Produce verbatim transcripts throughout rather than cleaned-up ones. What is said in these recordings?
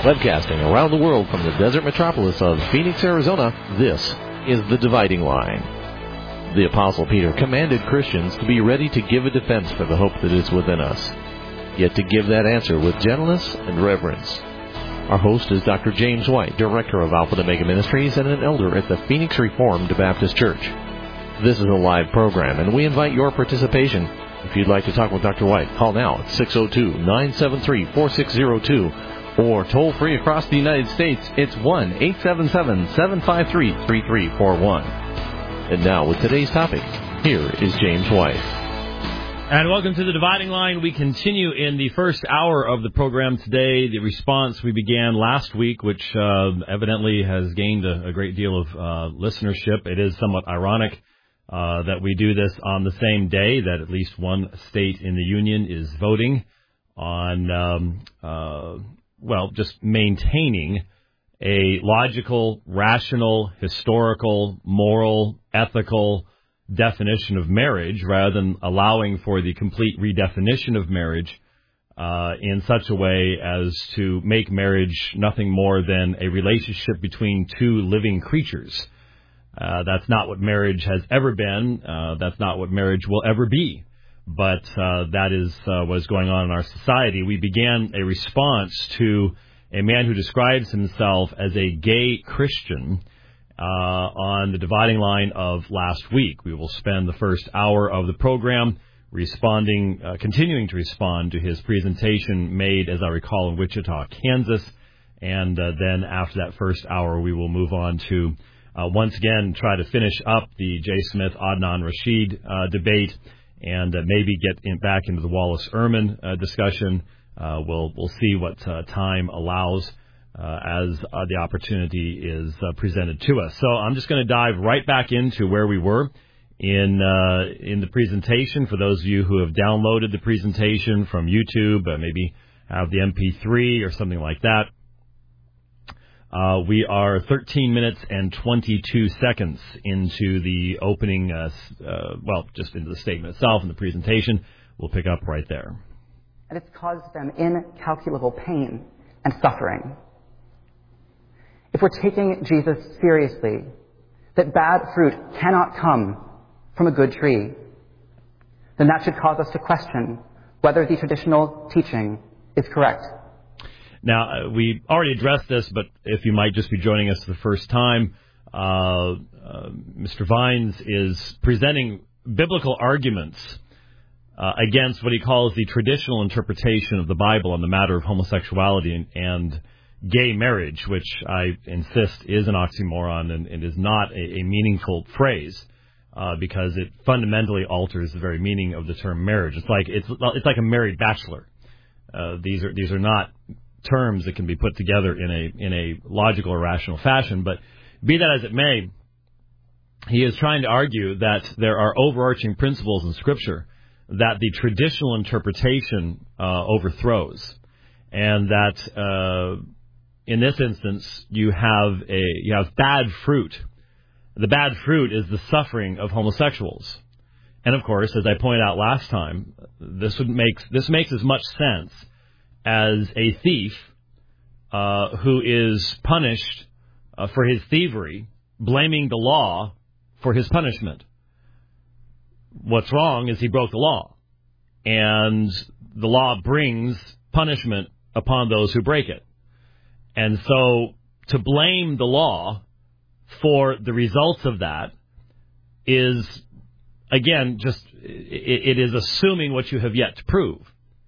Webcasting around the world from the desert metropolis of Phoenix, Arizona, this is The Dividing Line. The Apostle Peter commanded Christians to be ready to give a defense for the hope that is within us, yet to give that answer with gentleness and reverence. Our host is Doctor James White, Director of Alpha and Omega Ministries and an elder at the Phoenix Reformed Baptist Church. This is a live program, and we invite your participation. If you'd like to talk with Doctor White, call now at six oh two, nine seven three, four six oh two, or toll free across the United States, it's one eight seven seven, seven five three, three three four one. And now, with today's topic, here is James White. And welcome to The Dividing Line. We continue in the first hour of the program today. The response we began last week, which uh, evidently has gained a, a great deal of uh, listenership. It is somewhat ironic uh, that we do this on the same day that at least one state in the union is voting on, um, uh, well, just maintaining a logical, rational, historical, moral, ethical definition of marriage rather than allowing for the complete redefinition of marriage uh, in such a way as to make marriage nothing more than a relationship between two living creatures. Uh, that's not what marriage has ever been. Uh, that's not what marriage will ever be. But uh, that is uh, what is going on in our society. We began a response to a man who describes himself as a gay Christian uh, on the Dividing Line of last week. We will spend the first hour of the program responding, uh, continuing to respond to his presentation made, as I recall, in Wichita, Kansas. And uh, then after that first hour, we will move on to, uh, once again, try to finish up the Jay Smith, Adnan Rashid uh, debate and uh, maybe get in, back into the Wallace Ehrman uh, discussion. Uh, we'll we'll see what uh, time allows uh, as uh, the opportunity is uh, presented to us. So I'm just going to dive right back into where we were in uh, in the presentation. For those of you who have downloaded the presentation from YouTube, uh, maybe have the M P three or something like that. Uh, we are thirteen minutes and twenty-two seconds into the opening, uh, uh, well, just into the statement itself and the presentation. We'll pick up right there. And it's caused them incalculable pain and suffering. If we're taking Jesus seriously, that bad fruit cannot come from a good tree, then that should cause us to question whether the traditional teaching is correct. Now, uh, we already addressed this, but if you might just be joining us for the first time, uh, uh, Mister Vines is presenting biblical arguments Uh, against what he calls the traditional interpretation of the Bible on the matter of homosexuality and, and gay marriage, which I insist is an oxymoron and, and is not a, a meaningful phrase uh, because it fundamentally alters the very meaning of the term marriage. It's like it's it's like a married bachelor. Uh, these are these are not terms that can be put together in a in a logical or rational fashion. But be that as it may, he is trying to argue that there are overarching principles in Scripture that the traditional interpretation uh, overthrows, and that uh, in this instance you have a you have bad fruit. The bad fruit is the suffering of homosexuals, and of course, as I pointed out last time, this would make this makes as much sense as a thief uh, who is punished uh, for his thievery, blaming the law for his punishment. What's wrong is he broke the law, and the law brings punishment upon those who break it. And so to blame the law for the results of that is, again, just it, it is assuming what you have yet to prove.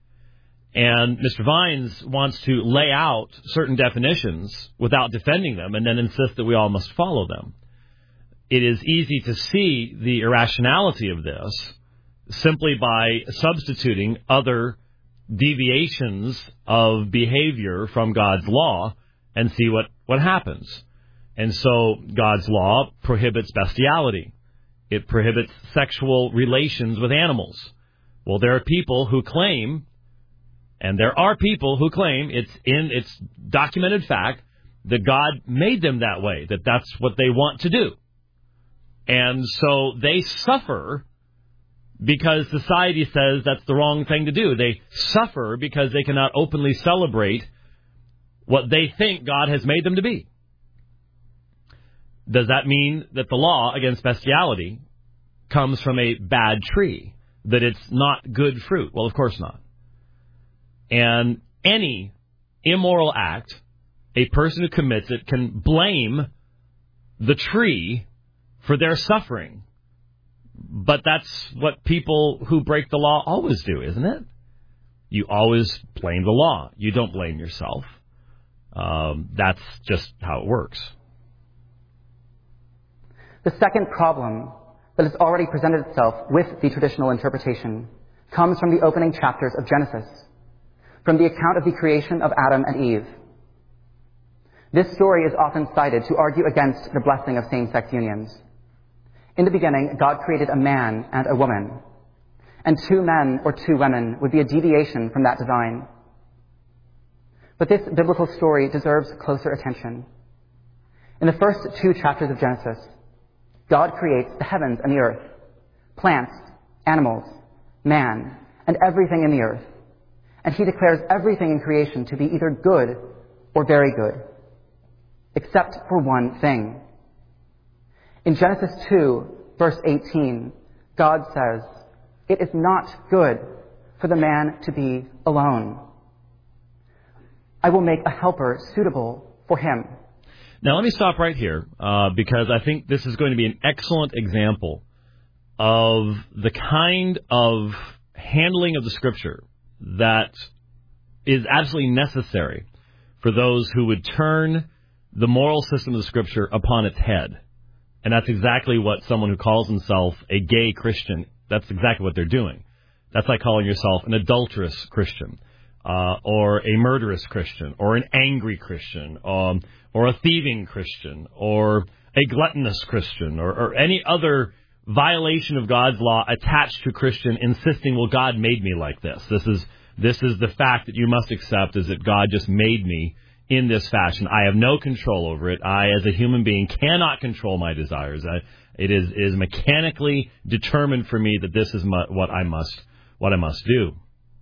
And Mister Vines wants to lay out certain definitions without defending them and then insist that we all must follow them. It is easy to see the irrationality of this simply by substituting other deviations of behavior from God's law and see what, what happens. And so God's law prohibits bestiality. It prohibits sexual relations with animals. Well, there are people who claim, and there are people who claim, it's in it's documented fact, that God made them that way, that that's what they want to do. And so they suffer because society says that's the wrong thing to do. They suffer because they cannot openly celebrate what they think God has made them to be. Does that mean that the law against bestiality comes from a bad tree, that it's not good fruit? Well, of course not. And any immoral act, a person who commits it can blame the tree for their suffering. But that's what people who break the law always do, isn't it? You always blame the law. You don't blame yourself. Um, that's just how it works. The second problem that has already presented itself with the traditional interpretation comes from the opening chapters of Genesis, from the account of the creation of Adam and Eve. This story is often cited to argue against the blessing of same-sex unions. In the beginning, God created a man and a woman, and two men or two women would be a deviation from that design. But this biblical story deserves closer attention. In the first two chapters of Genesis, God creates the heavens and the earth, plants, animals, man, and everything in the earth. And he declares everything in creation to be either good or very good, except for one thing. In Genesis two, verse eighteen, God says, "It is not good for the man to be alone. I will make a helper suitable for him." Now, let me stop right here, uh, because I think this is going to be an excellent example of the kind of handling of the Scripture that is absolutely necessary for those who would turn the moral system of the Scripture upon its head. And that's exactly what someone who calls himself a gay Christian, that's exactly what they're doing. That's like calling yourself an adulterous Christian, uh, or a murderous Christian, or an angry Christian, um, or a thieving Christian, or a gluttonous Christian, or, or any other violation of God's law attached to Christian, insisting, well, God made me like this. This is this is the fact that you must accept, is that God just made me in this fashion. I have no control over it. I, as a human being, cannot control my desires. I, it is is mechanically determined for me that this is my, what I must what I must do.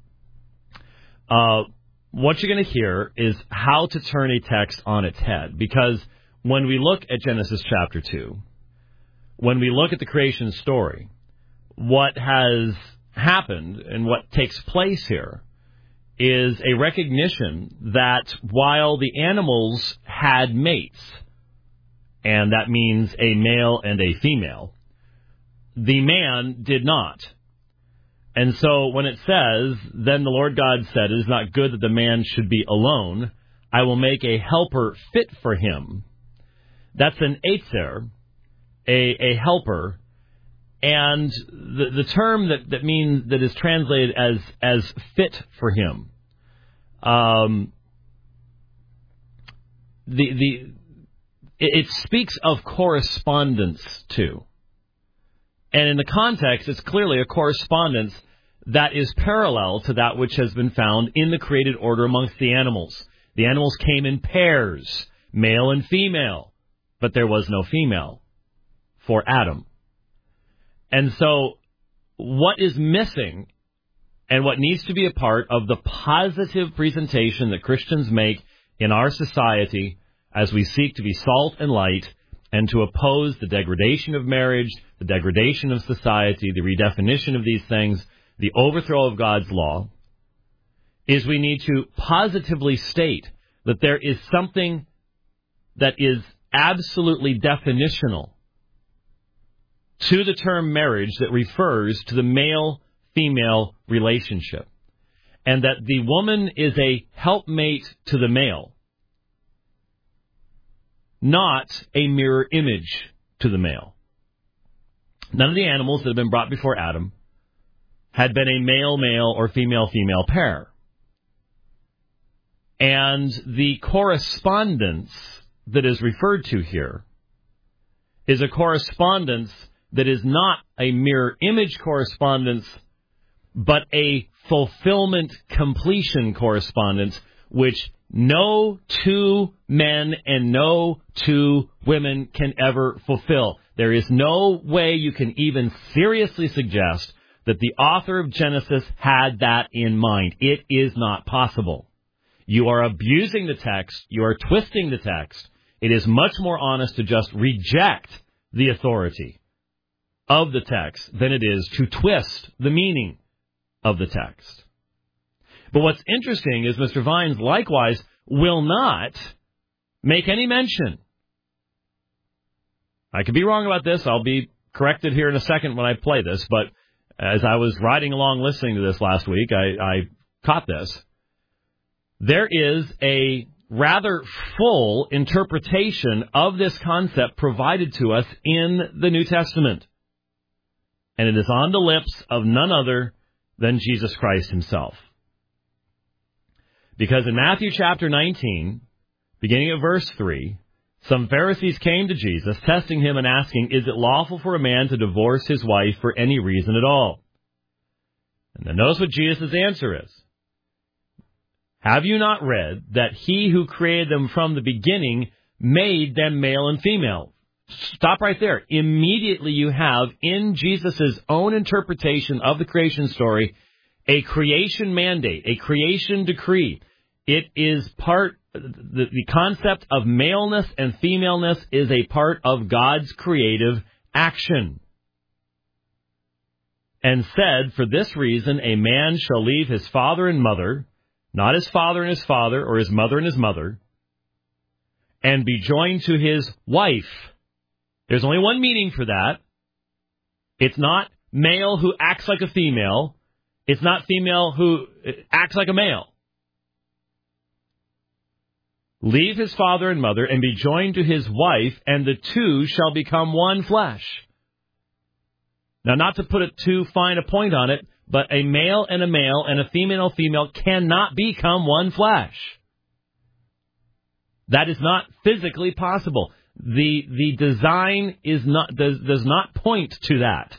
Uh, what you're going to hear is how to turn a text on its head, because when we look at Genesis chapter two, when we look at the creation story, what has happened and what takes place here is a recognition that while the animals had mates, and that means a male and a female, the man did not. And so when it says, "Then the Lord God said, it is not good that the man should be alone. I will make a helper fit for him." That's an etzer, a, a helper. And the, the term that, that means that is translated as as fit for him, um, the the it, it speaks of correspondence to, and in the context, it's clearly a correspondence that is parallel to that which has been found in the created order amongst the animals. The animals came in pairs, male and female, but there was no female for Adam. And so what is missing and what needs to be a part of the positive presentation that Christians make in our society as we seek to be salt and light and to oppose the degradation of marriage, the degradation of society, the redefinition of these things, the overthrow of God's law, is we need to positively state that there is something that is absolutely definitional to the term marriage that refers to the male-female relationship, and that the woman is a helpmate to the male, not a mirror image to the male. None of the animals that have been brought before Adam had been a male-male or female-female pair. And the correspondence that is referred to here is a correspondence that is not a mirror image correspondence, but a fulfillment completion correspondence, which no two men and no two women can ever fulfill. There is no way you can even seriously suggest that the author of Genesis had that in mind. It is not possible. You are abusing the text. You are twisting the text. It is much more honest to just reject the authority of the text than it is to twist the meaning of the text. But what's interesting is Mister Vines likewise will not make any mention. I could be wrong about this. I'll be corrected here in a second when I play this. But as I was riding along listening to this last week, I, I caught this. There is a rather full interpretation of this concept provided to us in the New Testament. And it is on the lips of none other than Jesus Christ himself. Because in Matthew chapter nineteen, beginning at verse three, some Pharisees came to Jesus, testing him and asking, is it lawful for a man to divorce his wife for any reason at all? And then notice what Jesus' answer is. Have you not read that he who created them from the beginning made them male and female? Stop right there. Immediately you have, in Jesus' own interpretation of the creation story, a creation mandate, a creation decree. It is part, the, the concept of maleness and femaleness is a part of God's creative action. And said, for this reason, a man shall leave his father and mother, not his father and his father, or his mother and his mother, and be joined to his wife. There's only one meaning for that. It's not male who acts like a female. It's not female who acts like a male. Leave his father and mother and be joined to his wife, and the two shall become one flesh. Now, not to put it too fine a point on it, but a male and a male and a female and a female cannot become one flesh. That is not physically possible. The the design is not does, does not point to that.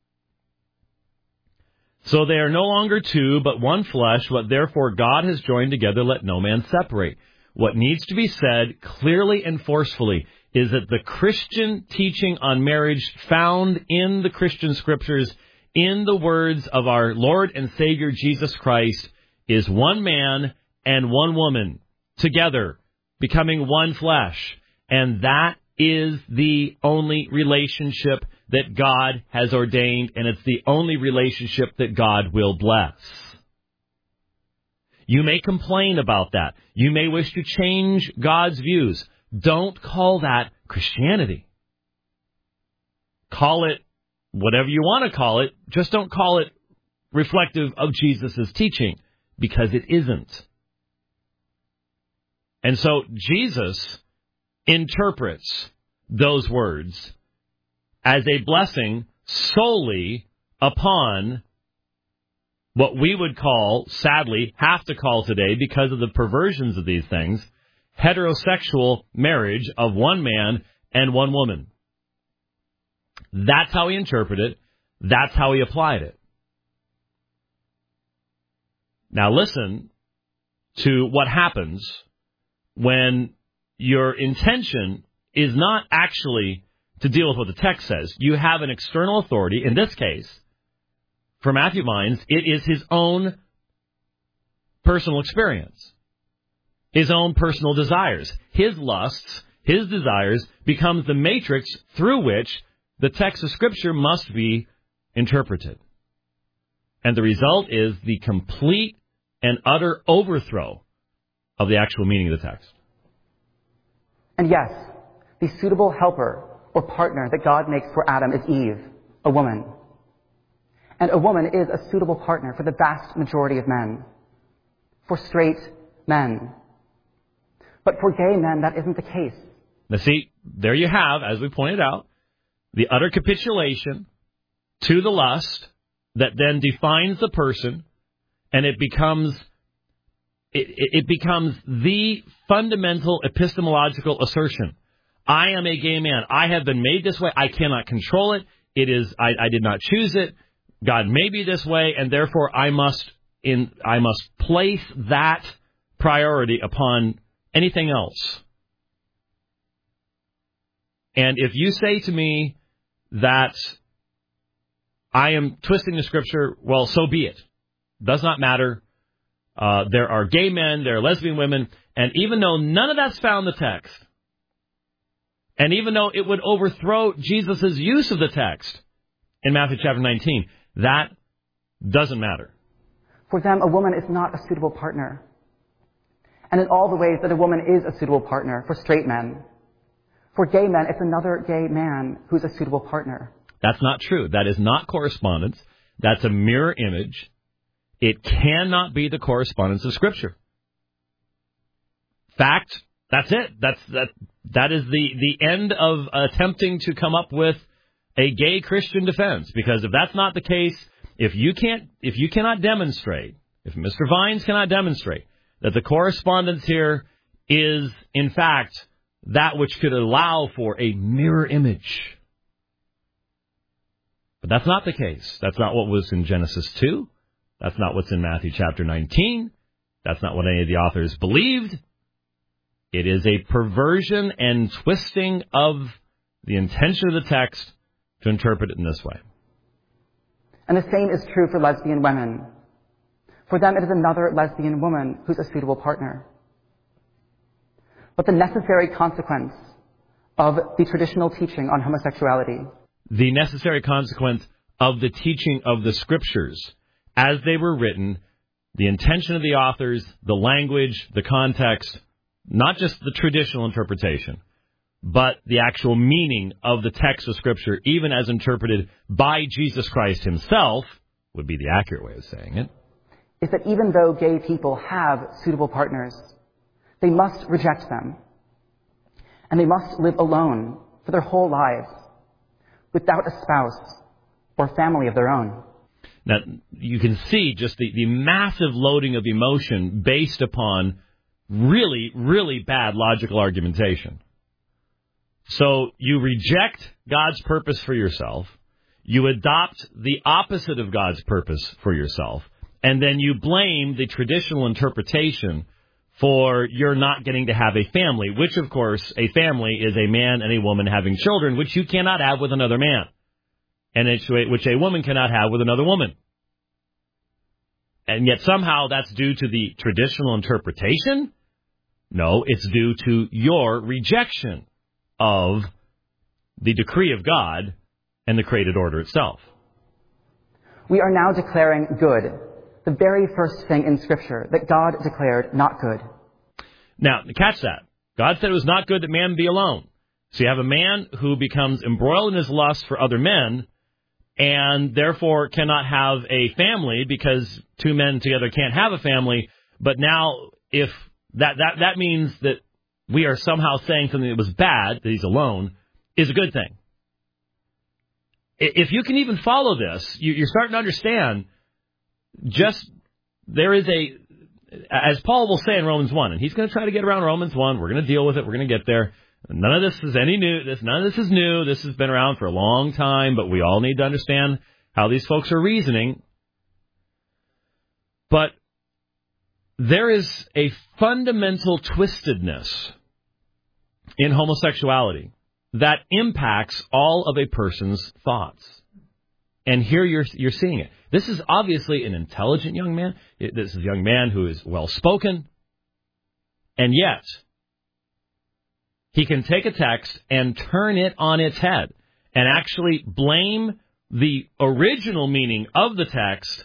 So they are no longer two, but one flesh. What therefore God has joined together, let no man separate. What needs to be said clearly and forcefully is that the Christian teaching on marriage found in the Christian scriptures, in the words of our Lord and Savior Jesus Christ, is one man and one woman together, becoming one flesh. And that is the only relationship that God has ordained, and it's the only relationship that God will bless. You may complain about that. You may wish to change God's views. Don't call that Christianity. Call it whatever you want to call it. Just don't call it reflective of Jesus' teaching, because it isn't. And so Jesus interprets those words as a blessing solely upon what we would call, sadly, have to call today because of the perversions of these things, heterosexual marriage of one man and one woman. That's how he interpreted it. That's how he applied it. Now listen to what happens when your intention is not actually to deal with what the text says. You have an external authority. In this case, for Matthew Vines, it is his own personal experience, his own personal desires. His lusts, his desires, becomes the matrix through which the text of Scripture must be interpreted. And the result is the complete and utter overthrow of the actual meaning of the text. And yes, the suitable helper or partner that God makes for Adam is Eve, a woman. And a woman is a suitable partner for the vast majority of men, for straight men. But for gay men, that isn't the case. Now see, there you have, as we pointed out, the utter capitulation to the lust that then defines the person, and it becomes it, it becomes the fundamental epistemological assertion. I am a gay man. I have been made this way. I cannot control it. It is I, I did not choose it. God made me this way, and therefore I must in I must place that priority upon anything else. And if you say to me that I am twisting the Scripture, well, so be it. Does not matter. Uh, there are gay men, there are lesbian women, and even though none of that's found in the text, and even though it would overthrow Jesus' use of the text in Matthew chapter nineteen, that doesn't matter. For them, a woman is not a suitable partner. And in all the ways that a woman is a suitable partner for straight men, for gay men, it's another gay man who's a suitable partner. That's not true. That is not correspondence. That's a mirror image. It cannot be the correspondence of Scripture. Fact, that's it. That's that. That is the, the end of attempting to come up with a gay Christian defense. Because if that's not the case, if you can't, if you cannot demonstrate, if Mister Vines cannot demonstrate that the correspondence here is, in fact, that which could allow for a mirror image. But that's not the case. That's not what was in Genesis two. That's not what's in Matthew chapter nineteen. That's not what any of the authors believed. It is a perversion and twisting of the intention of the text to interpret it in this way. And the same is true for lesbian women. For them, it is another lesbian woman who's a suitable partner. But the necessary consequence of the traditional teaching on homosexuality, the necessary consequence of the teaching of the Scriptures as they were written, the intention of the authors, the language, the context, not just the traditional interpretation, but the actual meaning of the text of Scripture, even as interpreted by Jesus Christ himself, would be the accurate way of saying it, is that even though gay people have suitable partners, they must reject them. And they must live alone for their whole lives, without a spouse or family of their own. Now, you can see just the, the massive loading of emotion based upon really, really bad logical argumentation. So you reject God's purpose for yourself, you adopt the opposite of God's purpose for yourself, and then you blame the traditional interpretation for your not getting to have a family, which, of course, a family is a man and a woman having children, which you cannot have with another man, and which a woman cannot have with another woman. And yet somehow that's due to the traditional interpretation? No, it's due to your rejection of the decree of God and the created order itself. We are now declaring good, the very first thing in Scripture that God declared not good. Now, catch that. God said it was not good that man be alone. So you have a man who becomes embroiled in his lust for other men and therefore cannot have a family because two men together can't have a family. But now if that, that, that means that we are somehow saying something that was bad, that he's alone, is a good thing. If you can even follow this, you're starting to understand just there is a, as Paul will say in Romans one, and he's going to try to get around Romans one. We're going to deal with it. We're going to get there. None of this is any new. This none of this is new. This has been around for a long time, but we all need to understand how these folks are reasoning. But there is a fundamental twistedness in homosexuality that impacts all of a person's thoughts. And here you're you're seeing it. This is obviously an intelligent young man. This is a young man who is well-spoken. And yet, he can take a text and turn it on its head and actually blame the original meaning of the text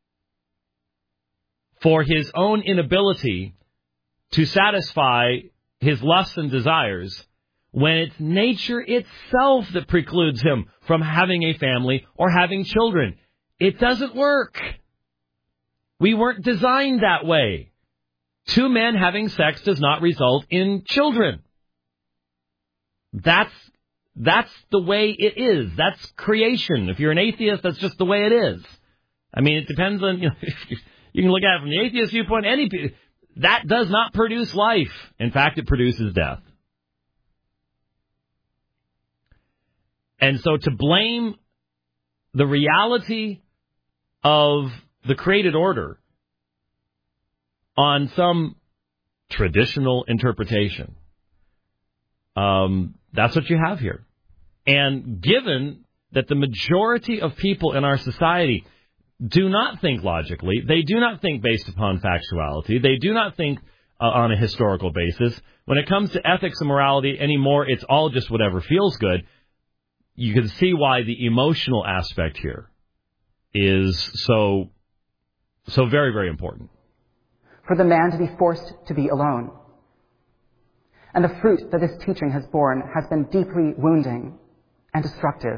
for his own inability to satisfy his lusts and desires when it's nature itself that precludes him from having a family or having children. It doesn't work. We weren't designed that way. Two men having sex does not result in children. That's that's the way it is. That's creation. If you're an atheist, that's just the way it is. I mean, it depends on, you know, you can look at it from the atheist viewpoint. Any that does not produce life. In fact, it produces death. And so to blame the reality of the created order on some traditional interpretation, um, that's what you have here. And given that the majority of people in our society do not think logically. They do not think based upon factuality. They do not think uh, on a historical basis. When it comes to ethics and morality anymore, it's all just whatever feels good. You can see why the emotional aspect here is so, so very, very important. For the man to be forced to be alone. And the fruit that this teaching has borne has been deeply wounding and destructive.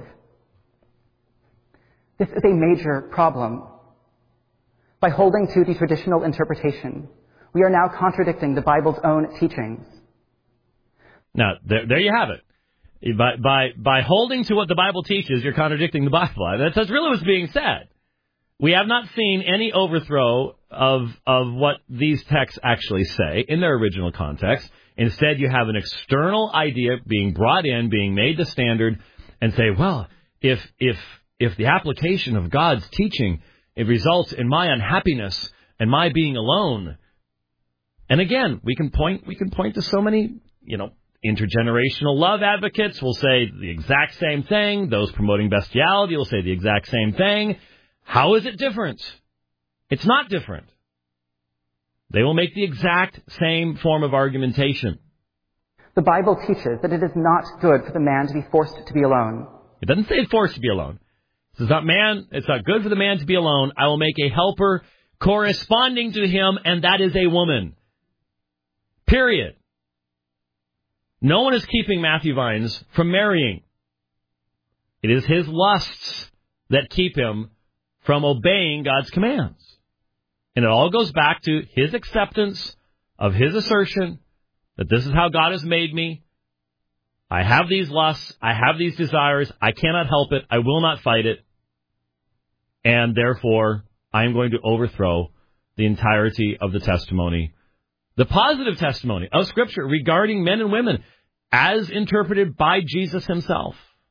This is a major problem. By holding to the traditional interpretation, we are now contradicting the Bible's own teachings. Now, there, there you have it. By, by, by holding to what the Bible teaches, you're contradicting the Bible. That's, that's really what's being said. We have not seen any overthrow of, of what these texts actually say in their original context. Instead, you have an external idea being brought in, being made the standard, and say, well, if, if, if the application of God's teaching, it results in my unhappiness and my being alone. And again, we can point, we can point to so many, you know, intergenerational love advocates will say the exact same thing. Those promoting bestiality will say the exact same thing. How is it different? It's not different. They will make the exact same form of argumentation. The Bible teaches that it is not good for the man to be forced to be alone. It doesn't say forced to be alone. It says not man, it's not good for the man to be alone. I will make a helper corresponding to him, and that is a woman. Period. No one is keeping Matthew Vines from marrying. It is his lusts that keep him from obeying God's commands. And it all goes back to his acceptance of his assertion that this is how God has made me. I have these lusts. I have these desires. I cannot help it. I will not fight it. And therefore, I am going to overthrow the entirety of the testimony, the positive testimony of Scripture regarding men and women as interpreted by Jesus himself.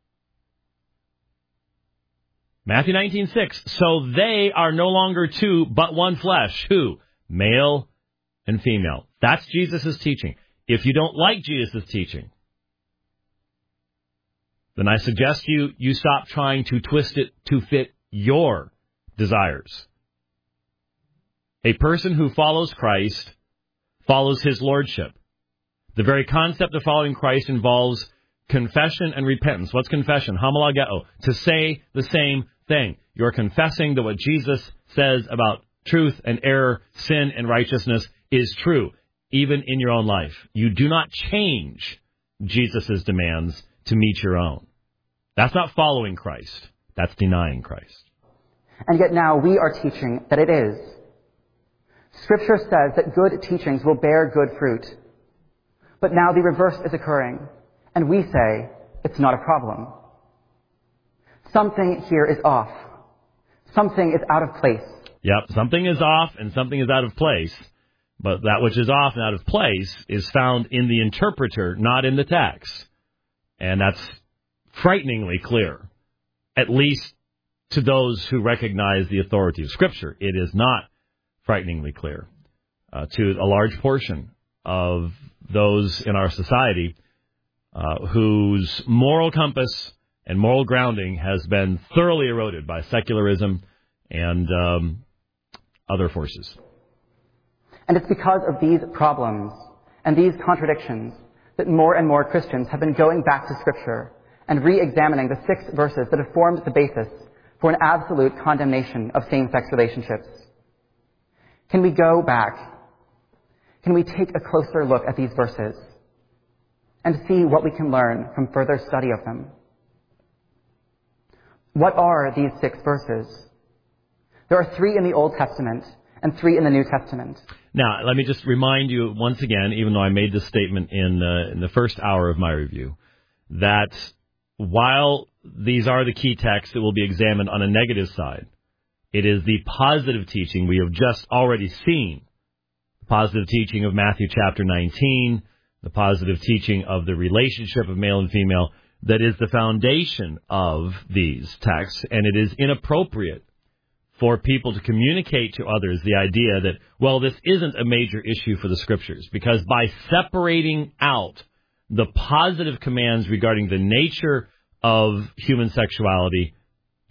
Matthew nineteen six, so they are no longer two, but one flesh. Who? Male and female. That's Jesus' teaching. If you don't like Jesus' teaching, then I suggest you, you stop trying to twist it to fit your desires. A person who follows Christ follows his lordship. The very concept of following Christ involves confession and repentance. What's confession? Homologeo. To say the same thing. You're confessing that what Jesus says about truth and error, sin and righteousness is true, even in your own life. You do not change Jesus' demands to meet your own. That's not following Christ. That's denying Christ. And yet now we are teaching that it is. Scripture says that good teachings will bear good fruit. But now the reverse is occurring, and we say it's not a problem. Something here is off. Something is out of place. Yep, something is off and something is out of place. But that which is off and out of place is found in the interpreter, not in the text. And that's frighteningly clear, at least to those who recognize the authority of Scripture. It is not frighteningly clear uh, to a large portion of those in our society uh, whose moral compass and moral grounding has been thoroughly eroded by secularism and um, other forces. And it's because of these problems and these contradictions that more and more Christians have been going back to Scripture and re-examining the six verses that have formed the basis for an absolute condemnation of same-sex relationships. Can we go back? Can we take a closer look at these verses and see what we can learn from further study of them? What are these six verses? There are three in the Old Testament and three in the New Testament. Now, let me just remind you once again, even though I made this statement in, uh, in the first hour of my review, that while these are the key texts that will be examined on a negative side, it is the positive teaching we have just already seen. The positive teaching of Matthew chapter nineteen, the positive teaching of the relationship of male and female, that is the foundation of these texts, and it is inappropriate for people to communicate to others the idea that, well, this isn't a major issue for the Scriptures, because by separating out the positive commands regarding the nature of human sexuality,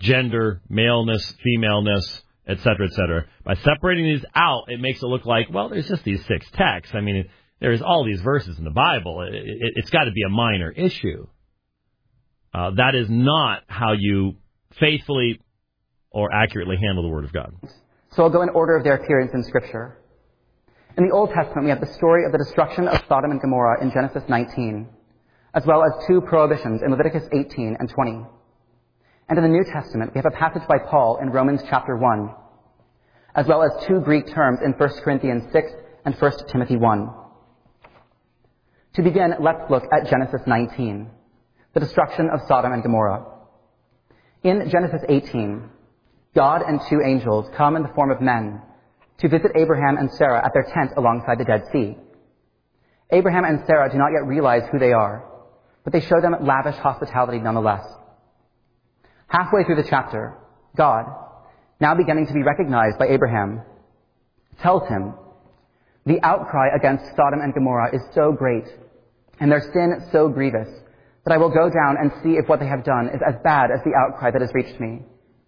gender, maleness, femaleness, et cetera, et cetera. By separating these out, it makes it look like, well, there's just these six texts. I mean, there's all these verses in the Bible. It, it, it's got to be a minor issue. Uh, that is not how you faithfully or accurately handle the Word of God. So I'll go in order of their appearance in Scripture. In the Old Testament, we have the story of the destruction of Sodom and Gomorrah in Genesis nineteen, as well as two prohibitions in Leviticus eighteen and twenty. And in the New Testament, we have a passage by Paul in Romans chapter one, as well as two Greek terms in First Corinthians six and First Timothy one. To begin, let's look at Genesis nineteen, the destruction of Sodom and Gomorrah. In Genesis eighteen, God and two angels come in the form of men to visit Abraham and Sarah at their tent alongside the Dead Sea. Abraham and Sarah do not yet realize who they are, but they show them lavish hospitality nonetheless. Halfway through the chapter, God, now beginning to be recognized by Abraham, tells him, "The outcry against Sodom and Gomorrah is so great, and their sin so grievous, that I will go down and see if what they have done is as bad as the outcry that has reached me."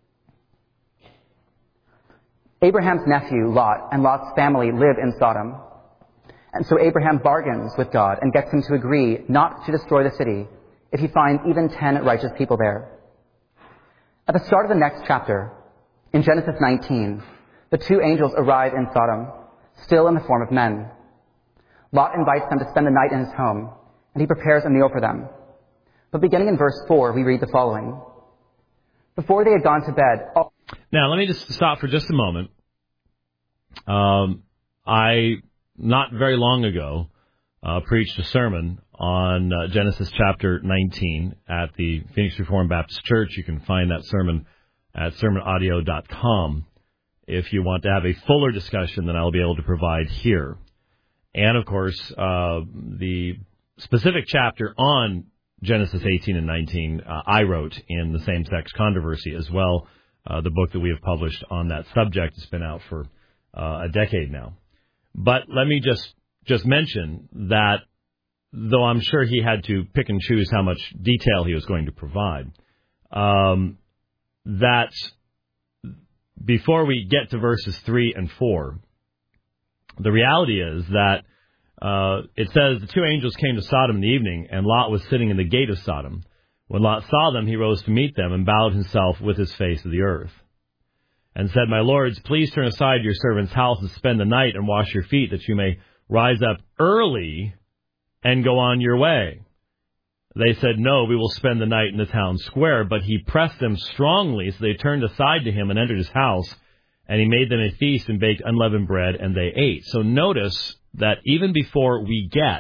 Abraham's nephew, Lot, and Lot's family live in Sodom. And so Abraham bargains with God and gets him to agree not to destroy the city if he finds even ten righteous people there. At the start of the next chapter, in Genesis nineteen, the two angels arrive in Sodom, still in the form of men. Lot invites them to spend the night in his home, and he prepares a meal for them. But beginning in verse four, we read the following. Before they had gone to bed... All- now, let me just stop for just a moment. Um, I, not very long ago, uh, preached a sermon on uh, Genesis chapter nineteen at the Phoenix Reformed Baptist Church. You can find that sermon at sermon audio dot com if you want to have a fuller discussion than I'll be able to provide here. And, of course, uh, the specific chapter on Genesis eighteen and nineteen, uh, I wrote in the Same-Sex Controversy as well, uh, the book that we have published on that subject. It's been out for uh, a decade now. But let me just, just mention that though I'm sure he had to pick and choose how much detail he was going to provide, um, that before we get to verses three and four, the reality is that Uh, it says, the two angels came to Sodom in the evening, and Lot was sitting in the gate of Sodom. When Lot saw them, he rose to meet them and bowed himself with his face to the earth, and said, "My lords, please turn aside your servant's house and spend the night and wash your feet, that you may rise up early and go on your way." They said, "No, we will spend the night in the town square." But he pressed them strongly, so they turned aside to him and entered his house, and he made them a feast and baked unleavened bread, and they ate. So notice that even before we get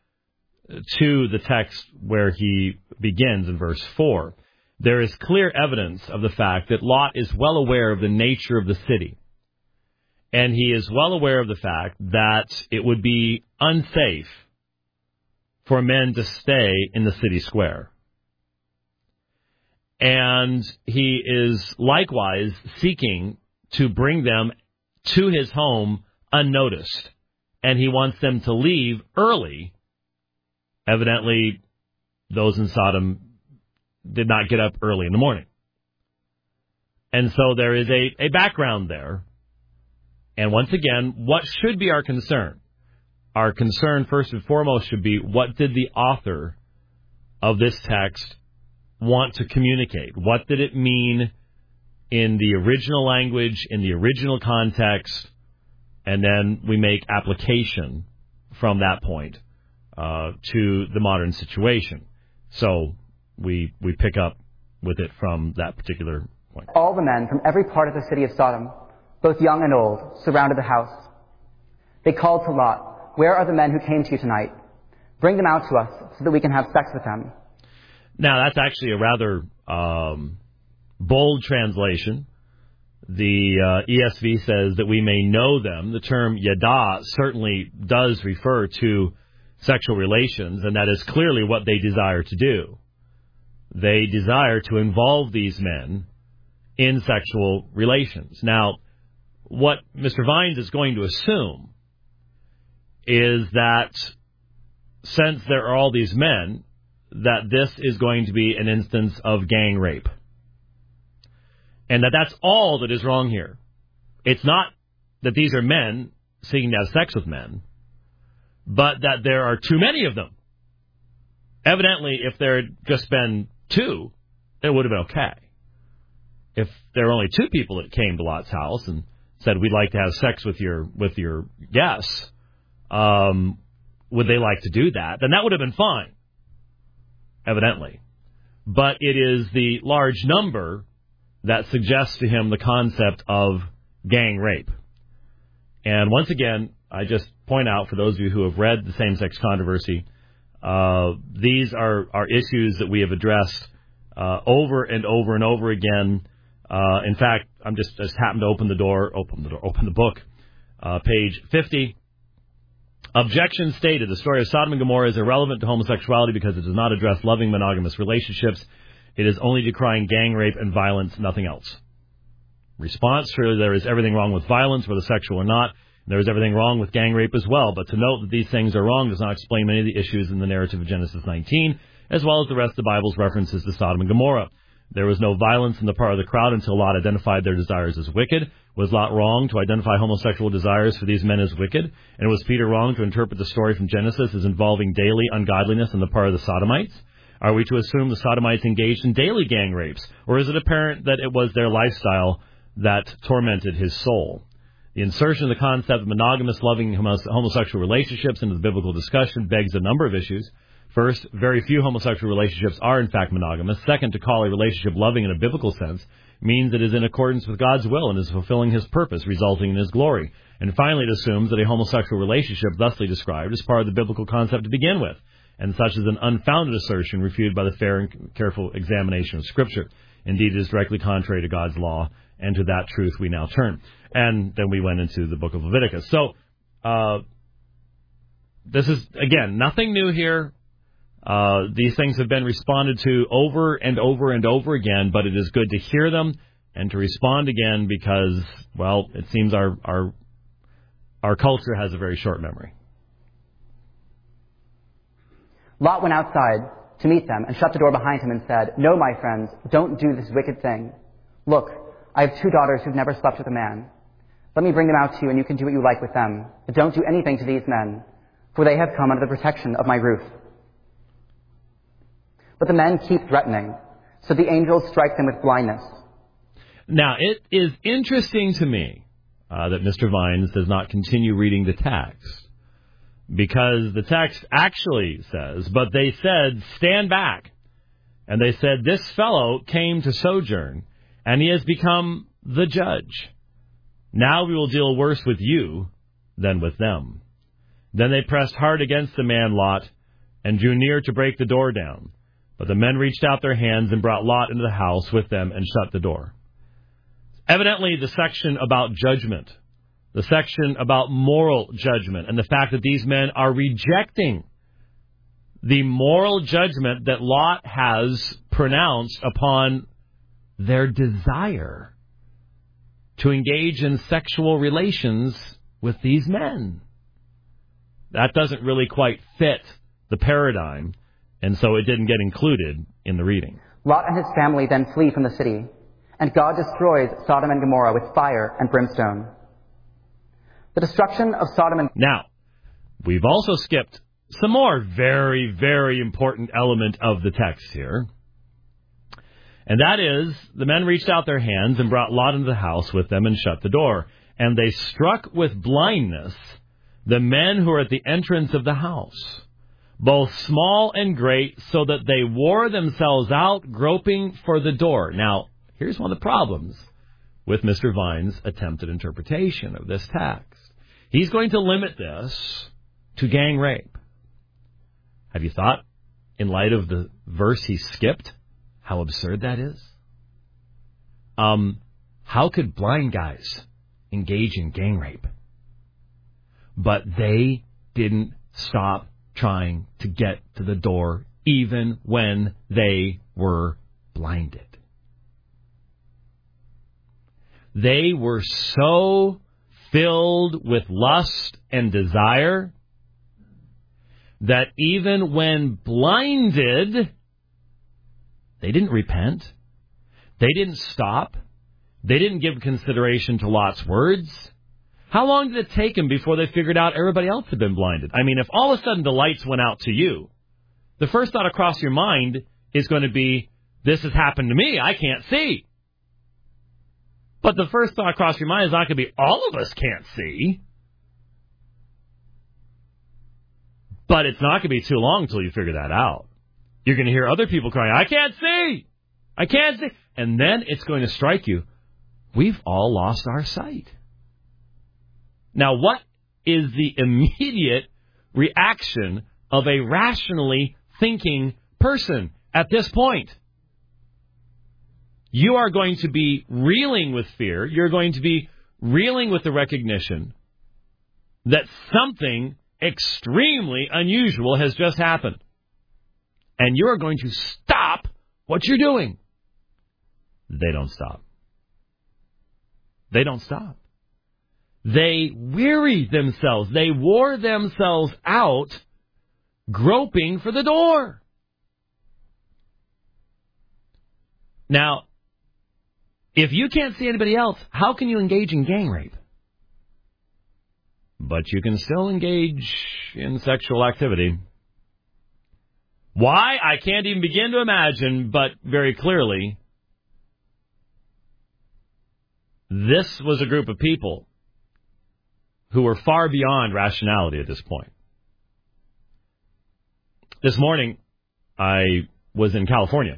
to the text where he begins in verse four, there is clear evidence of the fact that Lot is well aware of the nature of the city. And he is well aware of the fact that it would be unsafe for men to stay in the city square. And he is likewise seeking to bring them to his home unnoticed. And he wants them to leave early. Evidently, those in Sodom did not get up early in the morning. And so there is a, a background there. And once again, what should be our concern? Our concern, first and foremost, should be, what did the author of this text want to communicate? What did it mean in the original language, in the original context? And then we make application from that point uh, to the modern situation. So we we pick up with it from that particular point. All the men from every part of the city of Sodom, both young and old, surrounded the house. They called to Lot, "Where are the men who came to you tonight? Bring them out to us so that we can have sex with them." Now, that's actually a rather um, bold translation. The uh, E S V says that we may know them. The term yada certainly does refer to sexual relations, and that is clearly what they desire to do. They desire to involve these men in sexual relations. Now, what Mister Vines is going to assume is that since there are all these men, that this is going to be an instance of gang rape. And that that's all that is wrong here. It's not that these are men seeking to have sex with men, but that there are too many of them. Evidently, if there had just been two, it would have been okay. If there were only two people that came to Lot's house and said, we'd like to have sex with your with your guests, um, would they like to do that? Then that would have been fine, evidently. But it is the large number that suggests to him the concept of gang rape. And once again, I just point out, for those of you who have read the same-sex controversy, uh, these are, are issues that we have addressed uh, over and over and over again. Uh, in fact, I'm just, just happened to open the door, open the door, open the book, uh, page fifty. Objection stated: the story of Sodom and Gomorrah is irrelevant to homosexuality because it does not address loving monogamous relationships. It is only decrying gang rape and violence, nothing else. Response: surely there is everything wrong with violence, whether sexual or not. There is everything wrong with gang rape as well. But to note that these things are wrong does not explain many of the issues in the narrative of Genesis nineteen, as well as the rest of the Bible's references to Sodom and Gomorrah. There was no violence on the part of the crowd until Lot identified their desires as wicked. Was Lot wrong to identify homosexual desires for these men as wicked? And was Peter wrong to interpret the story from Genesis as involving daily ungodliness on the part of the Sodomites? Are we to assume the Sodomites engaged in daily gang rapes? Or is it apparent that it was their lifestyle that tormented his soul? The insertion of the concept of monogamous, loving homosexual relationships into the biblical discussion begs a number of issues. First, very few homosexual relationships are in fact monogamous. Second, to call a relationship loving in a biblical sense means it is in accordance with God's will and is fulfilling his purpose, resulting in his glory. And finally, it assumes that a homosexual relationship thusly described is part of the biblical concept to begin with, and such is an unfounded assertion refuted by the fair and careful examination of Scripture. Indeed, it is directly contrary to God's law, and to that truth we now turn. And then we went into the book of Leviticus. So, uh, this is, again, nothing new here. Uh, these things have been responded to over and over and over again, but it is good to hear them and to respond again because, well, it seems our our our culture has a very short memory. Lot went outside to meet them and shut the door behind him and said, "No, my friends, don't do this wicked thing. Look, I have two daughters who've never slept with a man. Let me bring them out to you and you can do what you like with them. But don't do anything to these men, for they have come under the protection of my roof." But the men keep threatening, so the angels strike them with blindness. Now, it is interesting to me uh, that Mister Vines does not continue reading the text, because the text actually says, "But they said, 'Stand back.' And they said, 'This fellow came to sojourn, and he has become the judge. Now we will deal worse with you than with them.' Then they pressed hard against the man Lot and drew near to break the door down. But the men reached out their hands and brought Lot into the house with them and shut the door." Evidently, the section about judgment, the section about moral judgment, and the fact that these men are rejecting the moral judgment that Lot has pronounced upon their desire to engage in sexual relations with these men. That doesn't really quite fit the paradigm, and so it didn't get included in the reading. Lot and his family then flee from the city, and God destroys Sodom and Gomorrah with fire and brimstone. The destruction of Sodom and... Now, we've also skipped some more very, very important element of the text here. And that is, the men reached out their hands and brought Lot into the house with them and shut the door. And they struck with blindness the men who were at the entrance of the house, both small and great, so that they wore themselves out, groping for the door. Now, here's one of the problems with Mister Vine's attempted interpretation of this text. He's going to limit this to gang rape. Have you thought, in light of the verse he skipped, how absurd that is? Um, how could blind guys engage in gang rape? But they didn't stop trying to get to the door even when they were blinded. They were so filled with lust and desire that even when blinded, they didn't repent. They didn't stop. They didn't give consideration to Lot's words. How long did it take them before they figured out everybody else had been blinded? I mean, if all of a sudden the lights went out to you, the first thought across your mind is going to be, this has happened to me, I can't see. But the first thought across your mind is not going to be, all of us can't see. But it's not going to be too long until you figure that out. You're going to hear other people crying, I can't see! I can't see! And then it's going to strike you, we've all lost our sight. Now, what is the immediate reaction of a rationally thinking person at this point? You are going to be reeling with fear. You're going to be reeling with the recognition that something extremely unusual has just happened. And you're going to stop what you're doing. They don't stop. They don't stop. They weary themselves. They wore themselves out groping for the door. Now, if you can't see anybody else, how can you engage in gang rape? But you can still engage in sexual activity. Why? I can't even begin to imagine, but very clearly, this was a group of people who were far beyond rationality at this point. This morning, I was in California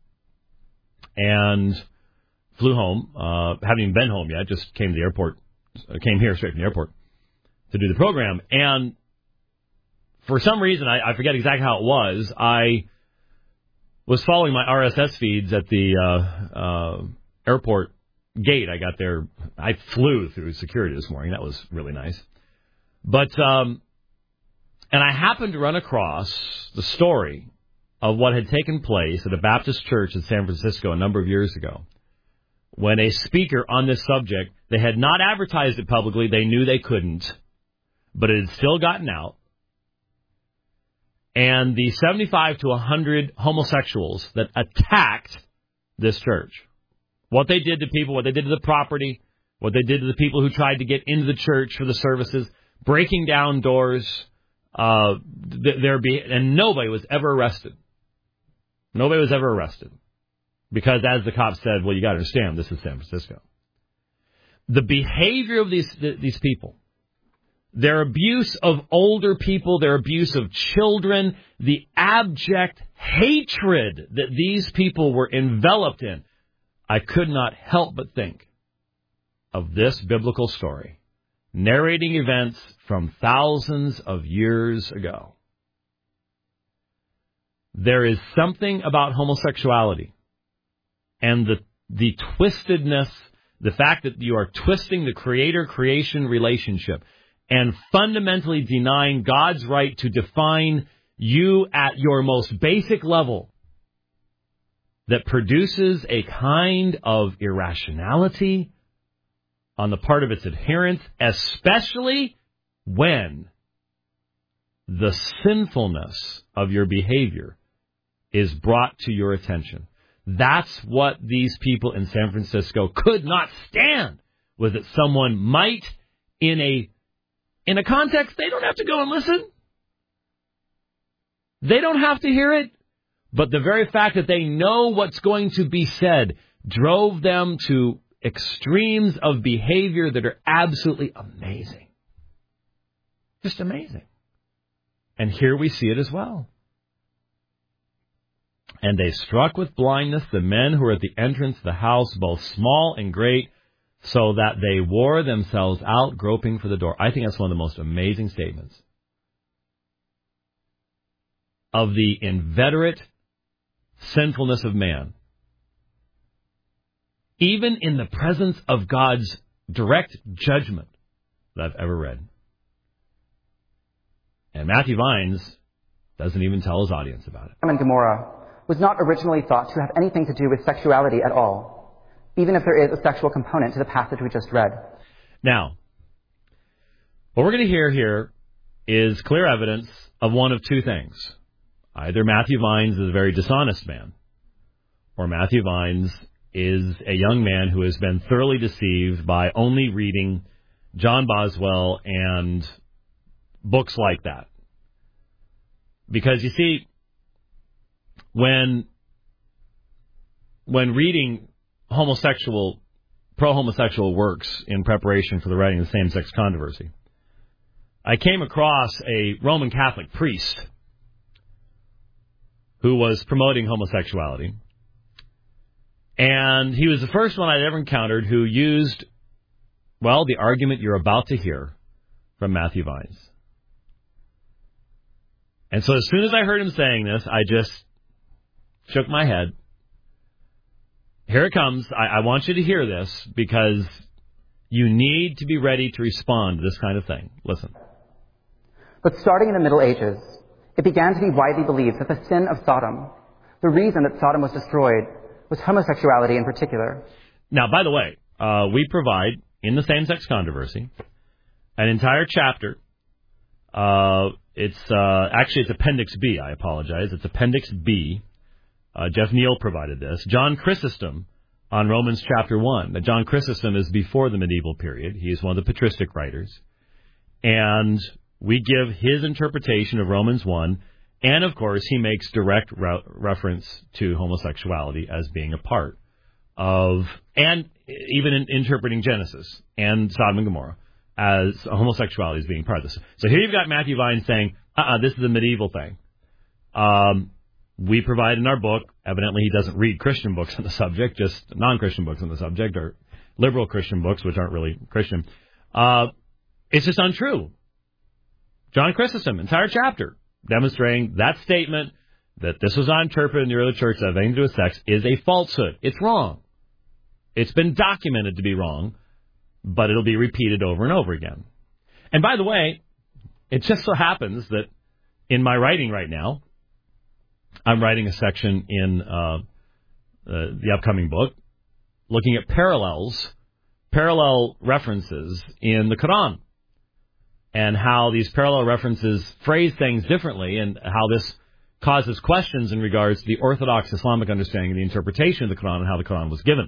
and flew home. Uh, haven't even been home yet. Just came to the airport. Came here straight from the airport to do the program. And for some reason, I, I forget exactly how it was, I was following my R S S feeds at the uh, uh, airport gate. I got there. I flew through security this morning. That was really nice. But, um, and I happened to run across the story of what had taken place at a Baptist church in San Francisco a number of years ago, when a speaker on this subject, they had not advertised it publicly. They knew they couldn't, but it had still gotten out. And the seventy-five to one hundred homosexuals that attacked this church, what they did to people, what they did to the property, what they did to the people who tried to get into the church for the services, breaking down doors, uh, there be, and nobody was ever arrested. Nobody was ever arrested. Because as the cops said, well, you got to understand, this is San Francisco. The behavior of these these people, their abuse of older people, their abuse of children, the abject hatred that these people were enveloped in, I could not help but think of this biblical story, narrating events from thousands of years ago. There is something about homosexuality and the the twistedness, the fact that you are twisting the creator-creation relationship and fundamentally denying God's right to define you at your most basic level, that produces a kind of irrationality on the part of its adherents, especially when the sinfulness of your behavior is brought to your attention. That's what these people in San Francisco could not stand, was that someone might, in a in a context, they don't have to go and listen. They don't have to hear it. But the very fact that they know what's going to be said drove them to extremes of behavior that are absolutely amazing. Just amazing. And here we see it as well. And they struck with blindness the men who were at the entrance of the house, both small and great, so that they wore themselves out groping for the door. I think that's one of the most amazing statements of the inveterate sinfulness of man. Even in the presence of God's direct judgment that I've ever read. And Matthew Vines doesn't even tell his audience about it. And Gomorrah was not originally thought to have anything to do with sexuality at all, even if there is a sexual component to the passage we just read. Now, what we're going to hear here is clear evidence of one of two things. Either Matthew Vines is a very dishonest man, or Matthew Vines is a young man who has been thoroughly deceived by only reading John Boswell and books like that. Because, you see, when when reading homosexual, pro-homosexual works in preparation for the writing of the same-sex controversy, I came across a Roman Catholic priest who was promoting homosexuality. And he was the first one I'd ever encountered who used, well, the argument you're about to hear from Matthew Vines. And so as soon as I heard him saying this, I just shook my head. Here it comes. I, I want you to hear this because you need to be ready to respond to this kind of thing. Listen. But starting in the Middle Ages, it began to be widely believed that the sin of Sodom, the reason that Sodom was destroyed, was homosexuality in particular. Now, by the way, uh, we provide, in the same-sex controversy, an entire chapter. Uh, it's uh, actually, it's Appendix B. I apologize. It's Appendix B. Uh, Jeff Neal provided this. John Chrysostom on Romans chapter one. Now, John Chrysostom is before the medieval period. He is one of the patristic writers. And we give his interpretation of Romans one. And, of course, he makes direct re- reference to homosexuality as being a part of, and even in interpreting Genesis and Sodom and Gomorrah as homosexuality as being part of this. So here you've got Matthew Vine saying, uh-uh, this is a medieval thing. Um, we provide in our book, evidently he doesn't read Christian books on the subject, just non-Christian books on the subject, or liberal Christian books, which aren't really Christian. Uh, it's just untrue. John Chrysostom, entire chapter, demonstrating that statement that this was not interpreted in the early church that had anything to do with sex is a falsehood. It's wrong. It's been documented to be wrong, but it'll be repeated over and over again. And by the way, it just so happens that in my writing right now, I'm writing a section in uh, uh, the upcoming book looking at parallels, parallel references in the Quran, and how these parallel references phrase things differently, and how this causes questions in regards to the Orthodox Islamic understanding of the interpretation of the Quran and how the Quran was given.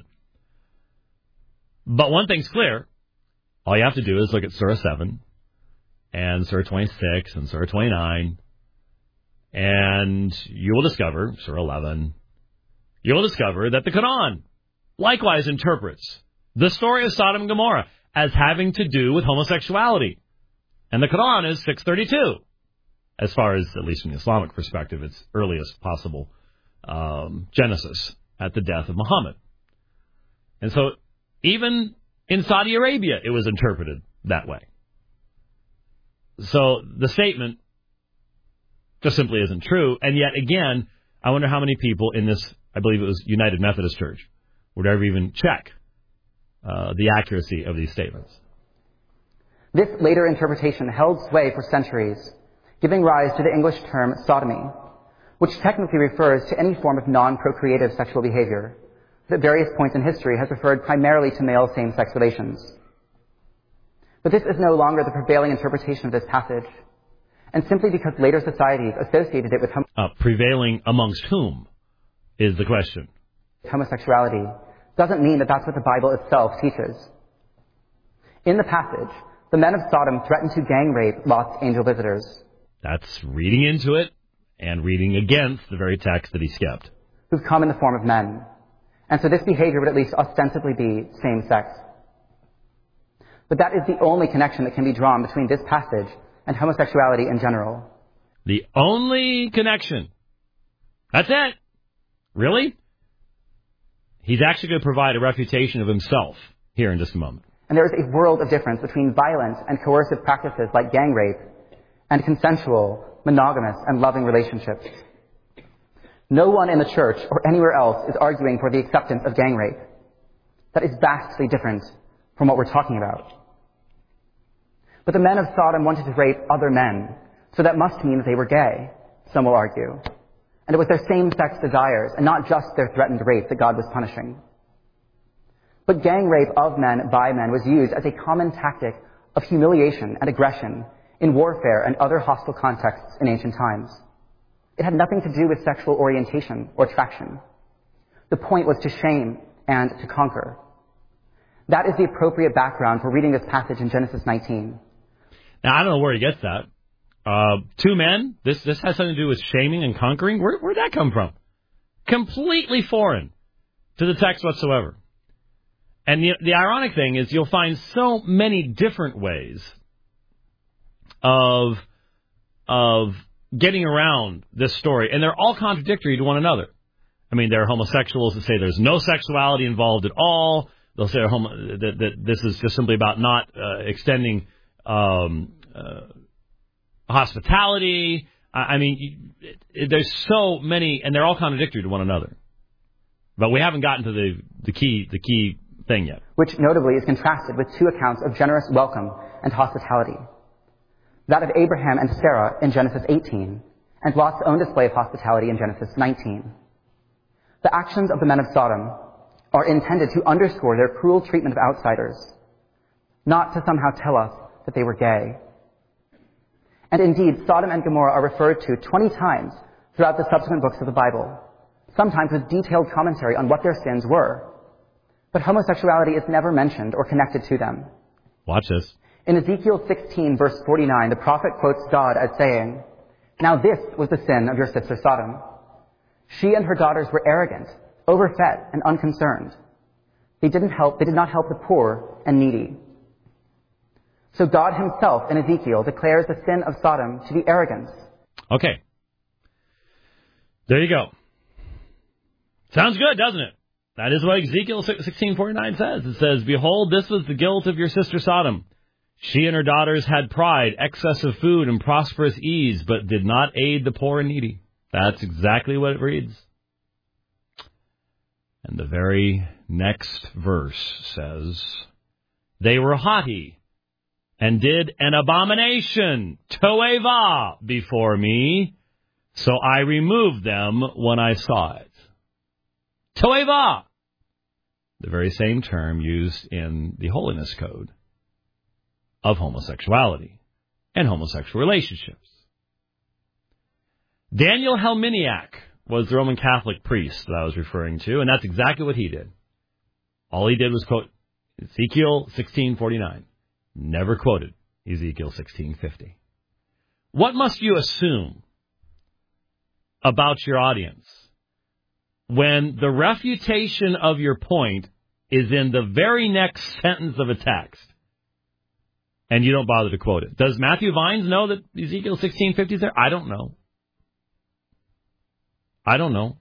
But one thing's clear. All you have to do is look at Surah seven and Surah twenty-six and Surah twenty-nine, and you will discover, Surah eleven, you will discover that the Quran likewise interprets the story of Sodom and Gomorrah as having to do with homosexuality. And the Quran is six thirty-two, as far as, at least from the Islamic perspective, its earliest possible um, genesis at the death of Muhammad. And so even in Saudi Arabia, it was interpreted that way. So the statement just simply isn't true. And yet, again, I wonder how many people in this, I believe it was United Methodist Church, would ever even check uh, the accuracy of these statements. This later interpretation held sway for centuries, giving rise to the English term sodomy, which technically refers to any form of non-procreative sexual behavior that at various points in history has referred primarily to male same-sex relations. But this is no longer the prevailing interpretation of this passage, and simply because later societies associated it with hom- uh, prevailing amongst whom is the question. homosexuality doesn't mean that that's what the Bible itself teaches. In the passage, the men of Sodom threatened to gang rape Lot's angel visitors. That's reading into it and reading against the very text that he skipped. Who've come in the form of men. And so this behavior would at least ostensibly be same-sex. But that is the only connection that can be drawn between this passage and homosexuality in general. The only connection. That's it. Really? He's actually going to provide a refutation of himself here in just a moment. And there is a world of difference between violent and coercive practices like gang rape and consensual, monogamous, and loving relationships. No one in the church or anywhere else is arguing for the acceptance of gang rape. That is vastly different from what we're talking about. But the men of Sodom wanted to rape other men, so that must mean that they were gay, some will argue. And it was their same-sex desires, and not just their threatened rape, that God was punishing. But gang rape of men by men was used as a common tactic of humiliation and aggression in warfare and other hostile contexts in ancient times. It had nothing to do with sexual orientation or attraction. The point was to shame, and to conquer. That is the appropriate background for reading this passage in Genesis nineteen. Now, I don't know where he gets that. Uh, two men? This this has something to do with shaming and conquering? Where, where'd that come from? Completely foreign to the text whatsoever. And the, the ironic thing is you'll find so many different ways of of getting around this story, and they're all contradictory to one another. I mean, there are homosexuals that say there's no sexuality involved at all. They'll say homo- that, that this is just simply about not uh, extending um, uh, hospitality. I, I mean, it, it, there's so many, and they're all contradictory to one another. But we haven't gotten to the, the key the key thing yet. Which notably is contrasted with two accounts of generous welcome and hospitality. That of Abraham and Sarah in Genesis eighteen, and Lot's own display of hospitality in Genesis nineteen. The actions of the men of Sodom are intended to underscore their cruel treatment of outsiders, not to somehow tell us that they were gay. And indeed, Sodom and Gomorrah are referred to twenty times throughout the subsequent books of the Bible, sometimes with detailed commentary on what their sins were. But homosexuality is never mentioned or connected to them. Watch this. In Ezekiel sixteen, verse forty-nine, the prophet quotes God as saying, "Now this was the sin of your sister Sodom. She and her daughters were arrogant, overfed, and unconcerned. They didn't help, they did not help the poor and needy." So God himself in Ezekiel declares the sin of Sodom to be arrogance. Okay. There you go. Sounds good, doesn't it? That is what Ezekiel sixteen forty-nine says. It says, "Behold, this was the guilt of your sister Sodom. She and her daughters had pride, excess of food, and prosperous ease, but did not aid the poor and needy." That's exactly what it reads. And the very next verse says, "They were haughty and did an abomination, toeva, before me, so I removed them when I saw it." Toeva, the very same term used in the Holiness Code of homosexuality and homosexual relationships. Daniel Helminiak was the Roman Catholic priest that I was referring to, and that's exactly what he did. All he did was quote Ezekiel sixteen forty-nine. Never quoted Ezekiel sixteen fifty. What must you assume about your audience when the refutation of your point is in the very next sentence of a text and you don't bother to quote it? Does Matthew Vines know that Ezekiel sixteen fifty is there? I don't know. I don't know.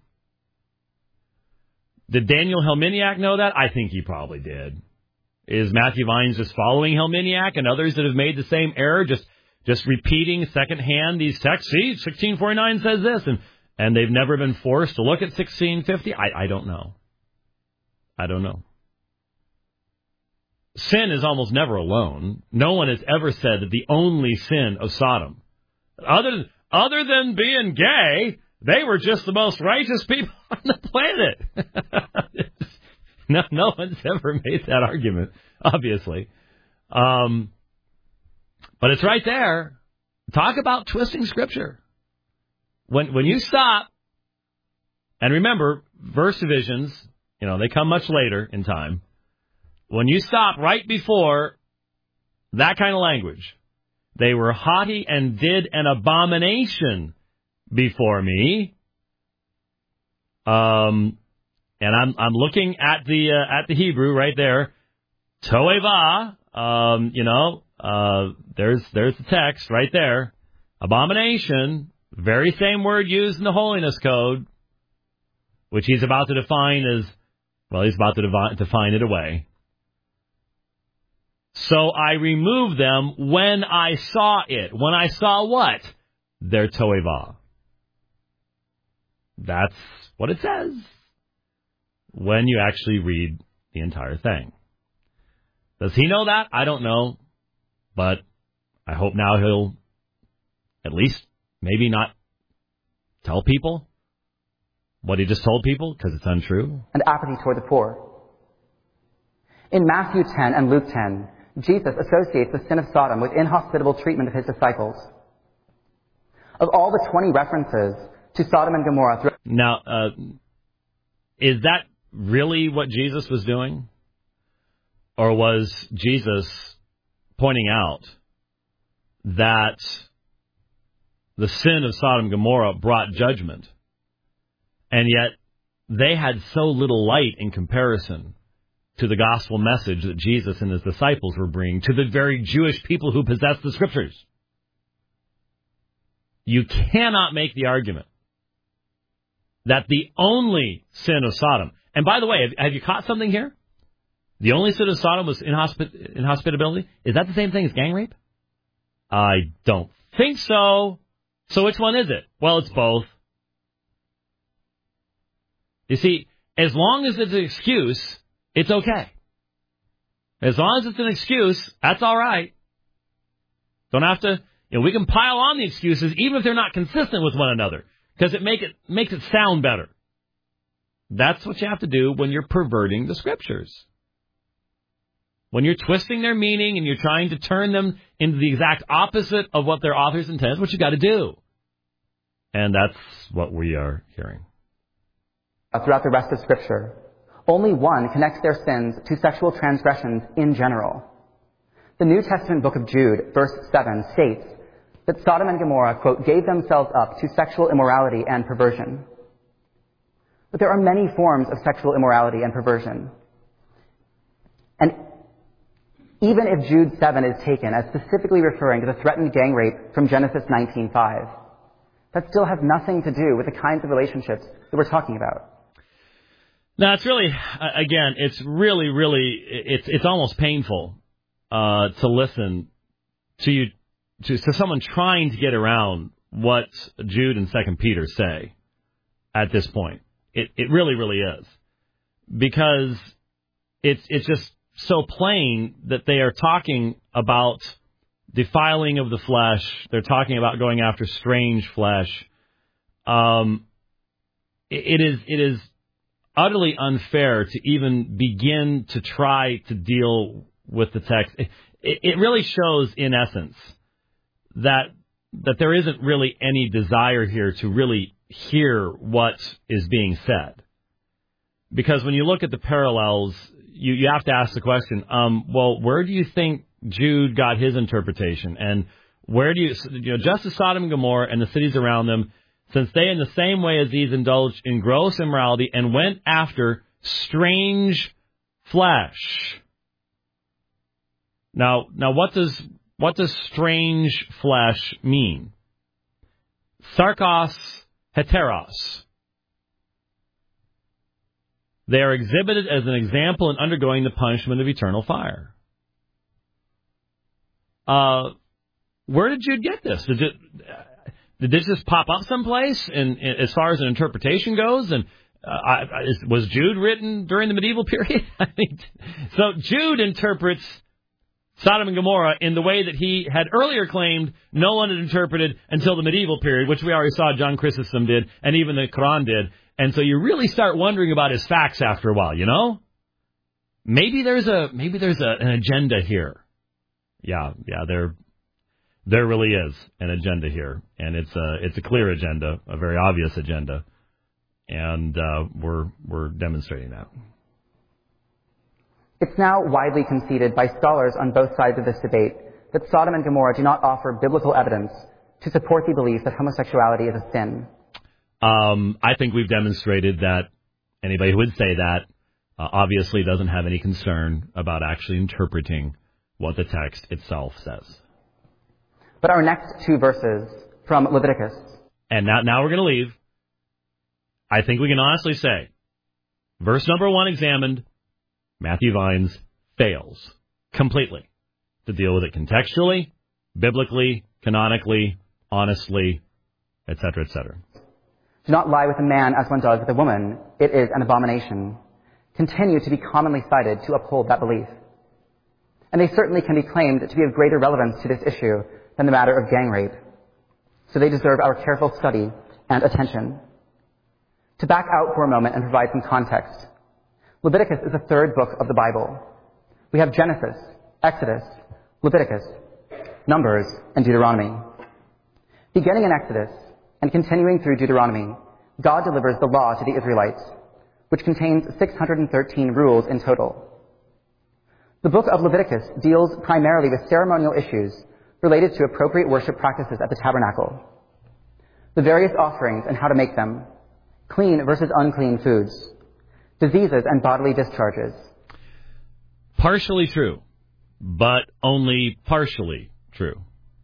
Did Daniel Helminiak know that? I think he probably did. Is Matthew Vines just following Helminiak and others that have made the same error, just just repeating secondhand these texts? See, sixteen forty-nine says this, and, and they've never been forced to look at sixteen fifty? I, I don't know. I don't know. Sin is almost never alone. No one has ever said that the only sin of Sodom, other, other than being gay, they were just the most righteous people on the planet. no, no one's ever made that argument, obviously. Um, but it's right there. Talk about twisting Scripture. When when you stop, and remember, verse divisions, you know, they come much later in time. When you stop right before that kind of language, they were haughty and did an abomination before me. Um, and I'm I'm looking at the uh, at the Hebrew right there. Toeva. Um, you know, uh, there's there's the text right there. Abomination. Very same word used in the Holiness Code, which he's about to define as, well, he's about to devi- define it away. So I removed them when I saw it. When I saw what? Their toeva. That's what it says when you actually read the entire thing. Does he know that? I don't know. But I hope now he'll at least maybe not tell people what he just told people because it's untrue. And apathy toward the poor. In Matthew ten and Luke ten, Jesus associates the sin of Sodom with inhospitable treatment of his disciples. Of all the twenty references to Sodom and Gomorrah... Now, uh, is that really what Jesus was doing? Or was Jesus pointing out that the sin of Sodom and Gomorrah brought judgment, and yet they had so little light in comparison to the gospel message that Jesus and his disciples were bringing to the very Jewish people who possessed the Scriptures? You cannot make the argument that the only sin of Sodom, and by the way, have, have you caught something here? The only sin of Sodom was inhospi- inhospitability? Is that the same thing as gang rape? I don't think so. So which one is it? Well, it's both. You see, as long as it's an excuse, it's okay. As long as it's an excuse, that's all right. Don't have to, you know, we can pile on the excuses even if they're not consistent with one another, because it make it makes it sound better. That's what you have to do when you're perverting the Scriptures. When you're twisting their meaning and you're trying to turn them into the exact opposite of what their authors intended, what you got to do. And that's what we are hearing. Throughout the rest of Scripture, only one connects their sins to sexual transgressions in general. The New Testament book of Jude, verse seven, states that Sodom and Gomorrah, quote, gave themselves up to sexual immorality and perversion. But there are many forms of sexual immorality and perversion. And even if Jude seven is taken as specifically referring to the threatened gang rape from Genesis nineteen five, that still has nothing to do with the kinds of relationships that we're talking about. Now, it's really, again, it's really, really, it's it's almost painful uh, to listen to you, to, to someone trying to get around what Jude and Second Peter say at this point. It it really, really is. Because it's it's just so plain that they are talking about defiling of the flesh. They're talking about going after strange flesh. Um, it, it is it is utterly unfair to even begin to try to deal with the text. It, it really shows, in essence, that that there isn't really any desire here to really hear what is being said. Because when you look at the parallels, you, you have to ask the question, um, well, where do you think Jude got his interpretation? And where do you, you know, just as Sodom and Gomorrah and the cities around them, since they in the same way as these indulged in gross immorality and went after strange flesh. Now, now what does what does strange flesh mean? Sarkos heteros. They are exhibited as an example in undergoing the punishment of eternal fire. Uh, where did Jude get this? Did, it, did this just pop up someplace? And as far as an interpretation goes, and uh, I, is, was Jude written during the medieval period? I mean, so Jude interprets Sodom and Gomorrah in the way that he had earlier claimed no one had interpreted until the medieval period, which we already saw John Chrysostom did, and even the Quran did. And so you really start wondering about his facts after a while, you know? Maybe there's a maybe there's a, an agenda here. Yeah, yeah, there there really is an agenda here, and it's a it's a clear agenda, a very obvious agenda, and uh, we're we're demonstrating that. It's now widely conceded by scholars on both sides of this debate that Sodom and Gomorrah do not offer biblical evidence to support the belief that homosexuality is a sin. Um, I think we've demonstrated that anybody who would say that uh, obviously doesn't have any concern about actually interpreting what the text itself says. But our next two verses from Leviticus. And now, now we're going to leave. I think we can honestly say, verse number one examined, Matthew Vines fails completely to deal with it contextually, biblically, canonically, honestly, et cetera, et cetera. Do not lie with a man as one does with a woman. It is an abomination. Continue to be commonly cited to uphold that belief. And they certainly can be claimed to be of greater relevance to this issue than the matter of gang rape. So they deserve our careful study and attention. To back out for a moment and provide some context, Leviticus is the third book of the Bible. We have Genesis, Exodus, Leviticus, Numbers, and Deuteronomy. Beginning in Exodus and continuing through Deuteronomy, God delivers the law to the Israelites, which contains six hundred thirteen rules in total. The book of Leviticus deals primarily with ceremonial issues related to appropriate worship practices at the tabernacle, the various offerings and how to make them, clean versus unclean foods, diseases and bodily discharges. Partially true, but only partially true.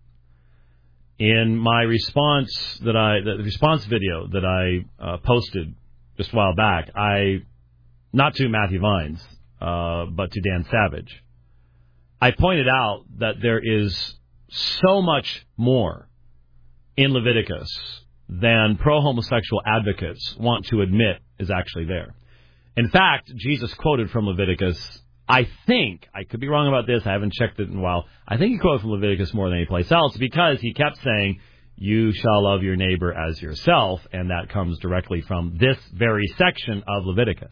In my response that I, the response video that I uh, posted just a while back, I, not to Matthew Vines, uh, but to Dan Savage, I pointed out that there is so much more in Leviticus than pro-homosexual advocates want to admit is actually there. In fact, Jesus quoted from Leviticus, I think, I could be wrong about this, I haven't checked it in a while, I think he quoted from Leviticus more than any place else because he kept saying, you shall love your neighbor as yourself, and that comes directly from this very section of Leviticus.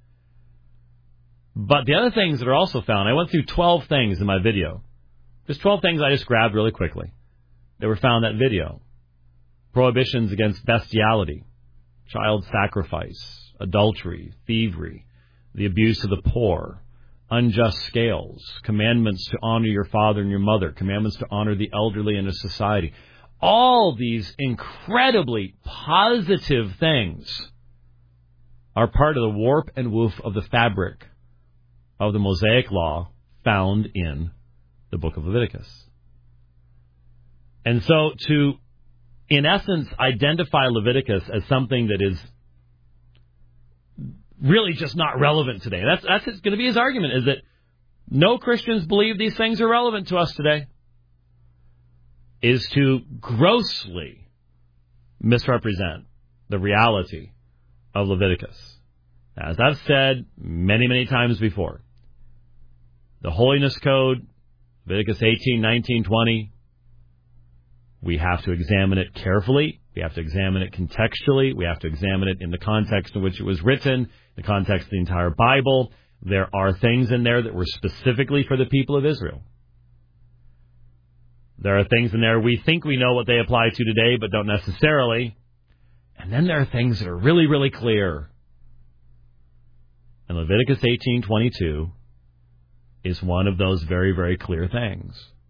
But the other things that are also found, I went through twelve things in my video. Just twelve things I just grabbed really quickly. They were found in that video. Prohibitions against bestiality, child sacrifice, adultery, thievery, the abuse of the poor, unjust scales, commandments to honor your father and your mother, commandments to honor the elderly in a society. All these incredibly positive things are part of the warp and woof of the fabric of the Mosaic law found in the book of Leviticus. And so to, in essence, identify Leviticus as something that is really just not relevant today. That's that's going to be his argument, is that no Christians believe these things are relevant to us today, is to grossly misrepresent the reality of Leviticus. As I've said many, many times before, the Holiness Code, Leviticus eighteen, nineteen, twenty, we have to examine it carefully. We have to examine it contextually. We have to examine it in the context in which it was written, the context of the entire Bible. There are things in there that were specifically for the people of Israel. There are things in there we think we know what they apply to today, but don't necessarily. And then there are things that are really, really clear. And Leviticus eighteen twenty-two is one of those very, very clear things.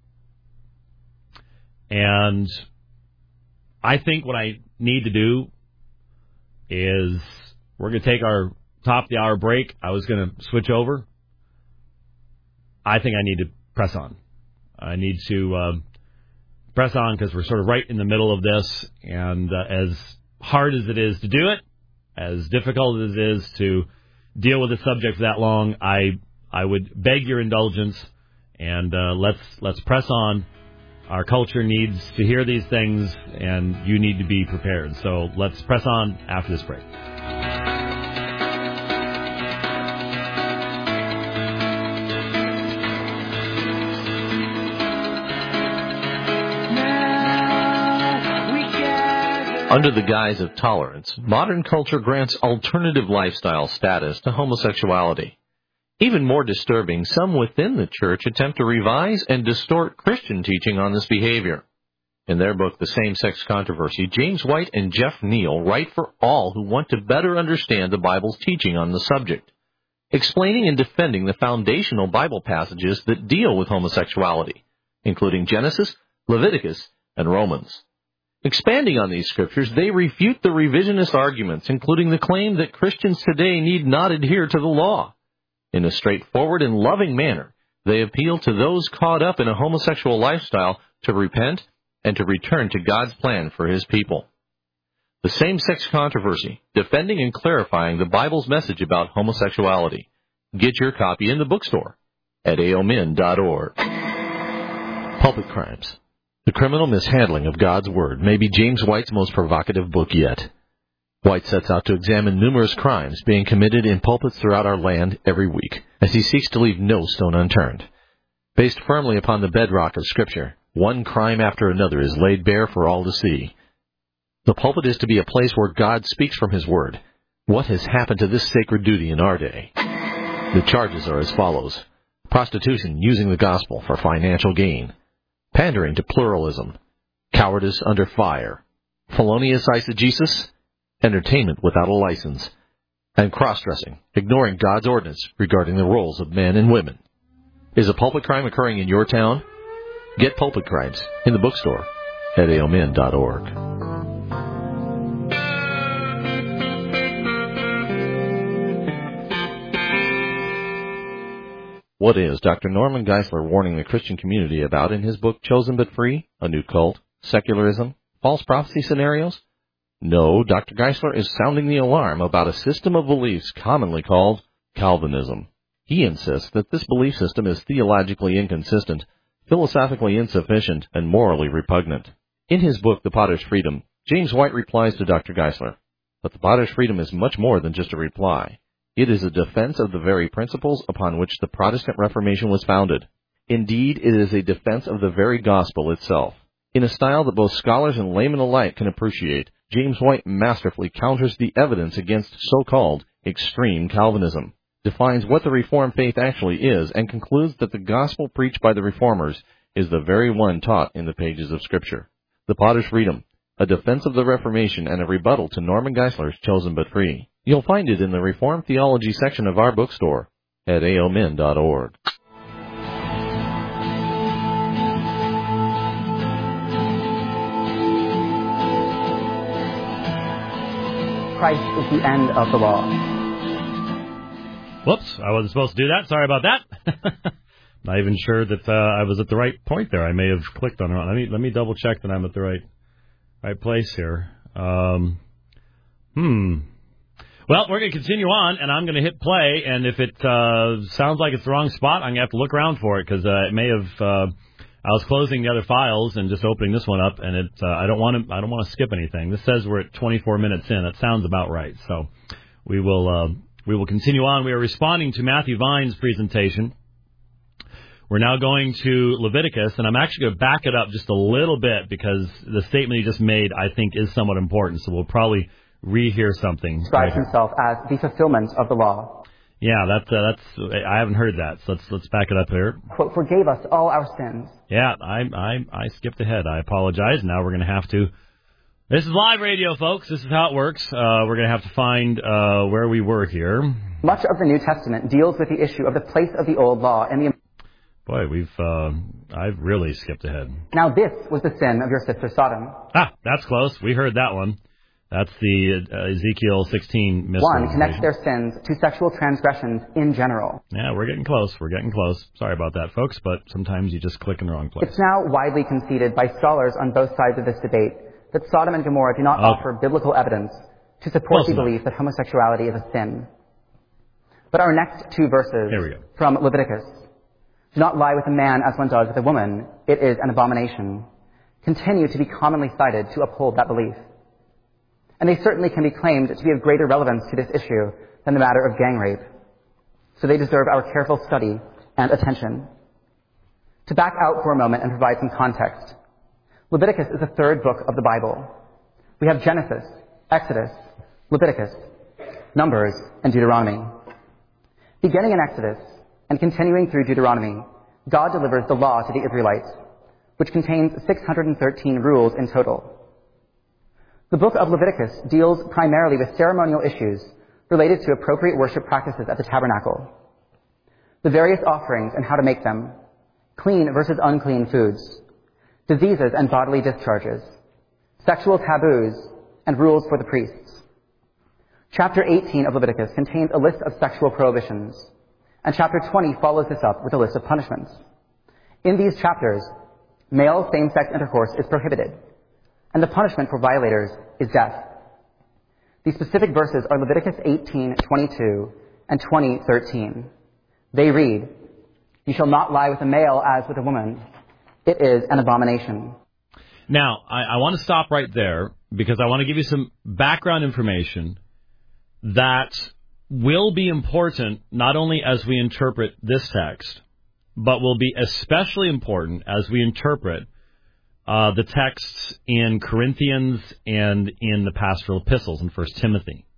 And I think what I need to do is we're going to take our top of the hour break. I was going to switch over. I think I need to press on. I need to uh, press on because we're sort of right in the middle of this. And uh, as hard as it is to do it, as difficult as it is to deal with the subject for that long, I I would beg your indulgence, and uh, let's let's press on. Our culture needs to hear these things, and you need to be prepared. So let's press on after this break. Under the guise of tolerance, modern culture grants alternative lifestyle status to homosexuality. Even more disturbing, some within the church attempt to revise and distort Christian teaching on this behavior. In their book, The Same-Sex Controversy, James White and Jeff Neal write for all who want to better understand the Bible's teaching on the subject, explaining and defending the foundational Bible passages that deal with homosexuality, including Genesis, Leviticus, and Romans. Expanding on these scriptures, they refute the revisionist arguments, including the claim that Christians today need not adhere to the law. In a straightforward and loving manner, they appeal to those caught up in a homosexual lifestyle to repent and to return to God's plan for His people. The Same-Sex Controversy, defending and clarifying the Bible's message about homosexuality. Get your copy in the bookstore at a o min dot org. Pulpit Crimes. The Criminal Mishandling of God's Word may be James White's most provocative book yet. White sets out to examine numerous crimes being committed in pulpits throughout our land every week, as he seeks to leave no stone unturned. Based firmly upon the bedrock of Scripture, one crime after another is laid bare for all to see. The pulpit is to be a place where God speaks from His Word. What has happened to this sacred duty in our day? The charges are as follows. Prostitution using the gospel for financial gain. Pandering to pluralism. Cowardice under fire. Felonious eisegesis. Entertainment without a license. and cross-dressing, ignoring God's ordinance regarding the roles of men and women. Is a pulpit crime occurring in your town? Get Pulpit Crimes in the bookstore at a o min dot org. What is Doctor Norman Geisler warning the Christian community about in his book Chosen But Free? A New Cult, Secularism, False Prophecy Scenarios? No, Doctor Geisler is sounding the alarm about a system of beliefs commonly called Calvinism. He insists that this belief system is theologically inconsistent, philosophically insufficient, and morally repugnant. In his book, The Potter's Freedom, James White replies to Doctor Geisler, but the Potter's Freedom is much more than just a reply. It is a defense of the very principles upon which the Protestant Reformation was founded. Indeed, it is a defense of the very gospel itself. In a style that both scholars and laymen alike can appreciate, James White masterfully counters the evidence against so-called extreme Calvinism, defines what the Reformed faith actually is, and concludes that the gospel preached by the Reformers is the very one taught in the pages of Scripture. The Potter's Freedom, a defense of the Reformation and a rebuttal to Norman Geisler's Chosen But Free. You'll find it in the Reformed Theology section of our bookstore at a o min dot org. Christ is the end of the law. Whoops, I wasn't supposed to do that. Sorry about that. Not even sure that uh, I was at the right point there. I may have clicked on it wrong. Let me let me double check that I'm at the right right place here. Um, hmm. Well, we're going to continue on, and I'm going to hit play. And if it uh, sounds like it's the wrong spot, I'm going to have to look around for it because uh, it may have. Uh, I was closing the other files and just opening this one up, and it. Uh, I don't want to. I don't want to skip anything. This says we're at twenty-four minutes in. That sounds about right. So we will. Uh, We will continue on. We are responding to Matthew Vine's presentation. We're now going to Leviticus, and I'm actually going to back it up just a little bit because the statement he just made, I think, is somewhat important. So we'll probably rehear something. Describes right himself as the fulfillment of the law. Yeah, that's uh, that's. I haven't heard that, so let's let's back it up here. Quote, forgave us all our sins. Yeah, I I I skipped ahead. I apologize. Now we're going to have to. This is live radio, folks. This is how it works. Uh, we're going to have to find uh, where we were here. Much of the New Testament deals with the issue of the place of the old law and the... Boy, we've... Uh, I've really skipped ahead. Now this was the sin of your sister Sodom. Ah, that's close. We heard that one. That's the uh, Ezekiel sixteen One connects their sins to sexual transgressions in general. Yeah, we're getting close. We're getting close. Sorry about that, folks, but sometimes you just click in the wrong place. It's now widely conceded by scholars on both sides of this debate that Sodom and Gomorrah do not okay. offer biblical evidence to support Close the enough. belief that homosexuality is a sin. But our next two verses Here we go. from Leviticus, do not lie with a man as one does with a woman, it is an abomination, continue to be commonly cited to uphold that belief. And they certainly can be claimed to be of greater relevance to this issue than the matter of gang rape. So they deserve our careful study and attention. To back out for a moment and provide some context, Leviticus is the third book of the Bible. We have Genesis, Exodus, Leviticus, Numbers, and Deuteronomy. Beginning in Exodus and continuing through Deuteronomy, God delivers the law to the Israelites, which contains six hundred thirteen rules in total. The book of Leviticus deals primarily with ceremonial issues related to appropriate worship practices at the tabernacle, the various offerings and how to make them, clean versus unclean foods, diseases and bodily discharges, sexual taboos, and rules for the priests. Chapter eighteen of Leviticus contains a list of sexual prohibitions, and chapter twenty follows this up with a list of punishments. In these chapters, male same-sex intercourse is prohibited, and the punishment for violators is death. The specific verses are Leviticus eighteen twenty-two and twenty thirteen. They read, "You shall not lie with a male as with a woman. It is an abomination." Now, I, I want to stop right there because I want to give you some background information that will be important not only as we interpret this text, but will be especially important as we interpret uh, the texts in Corinthians and in the pastoral epistles in First Timothy.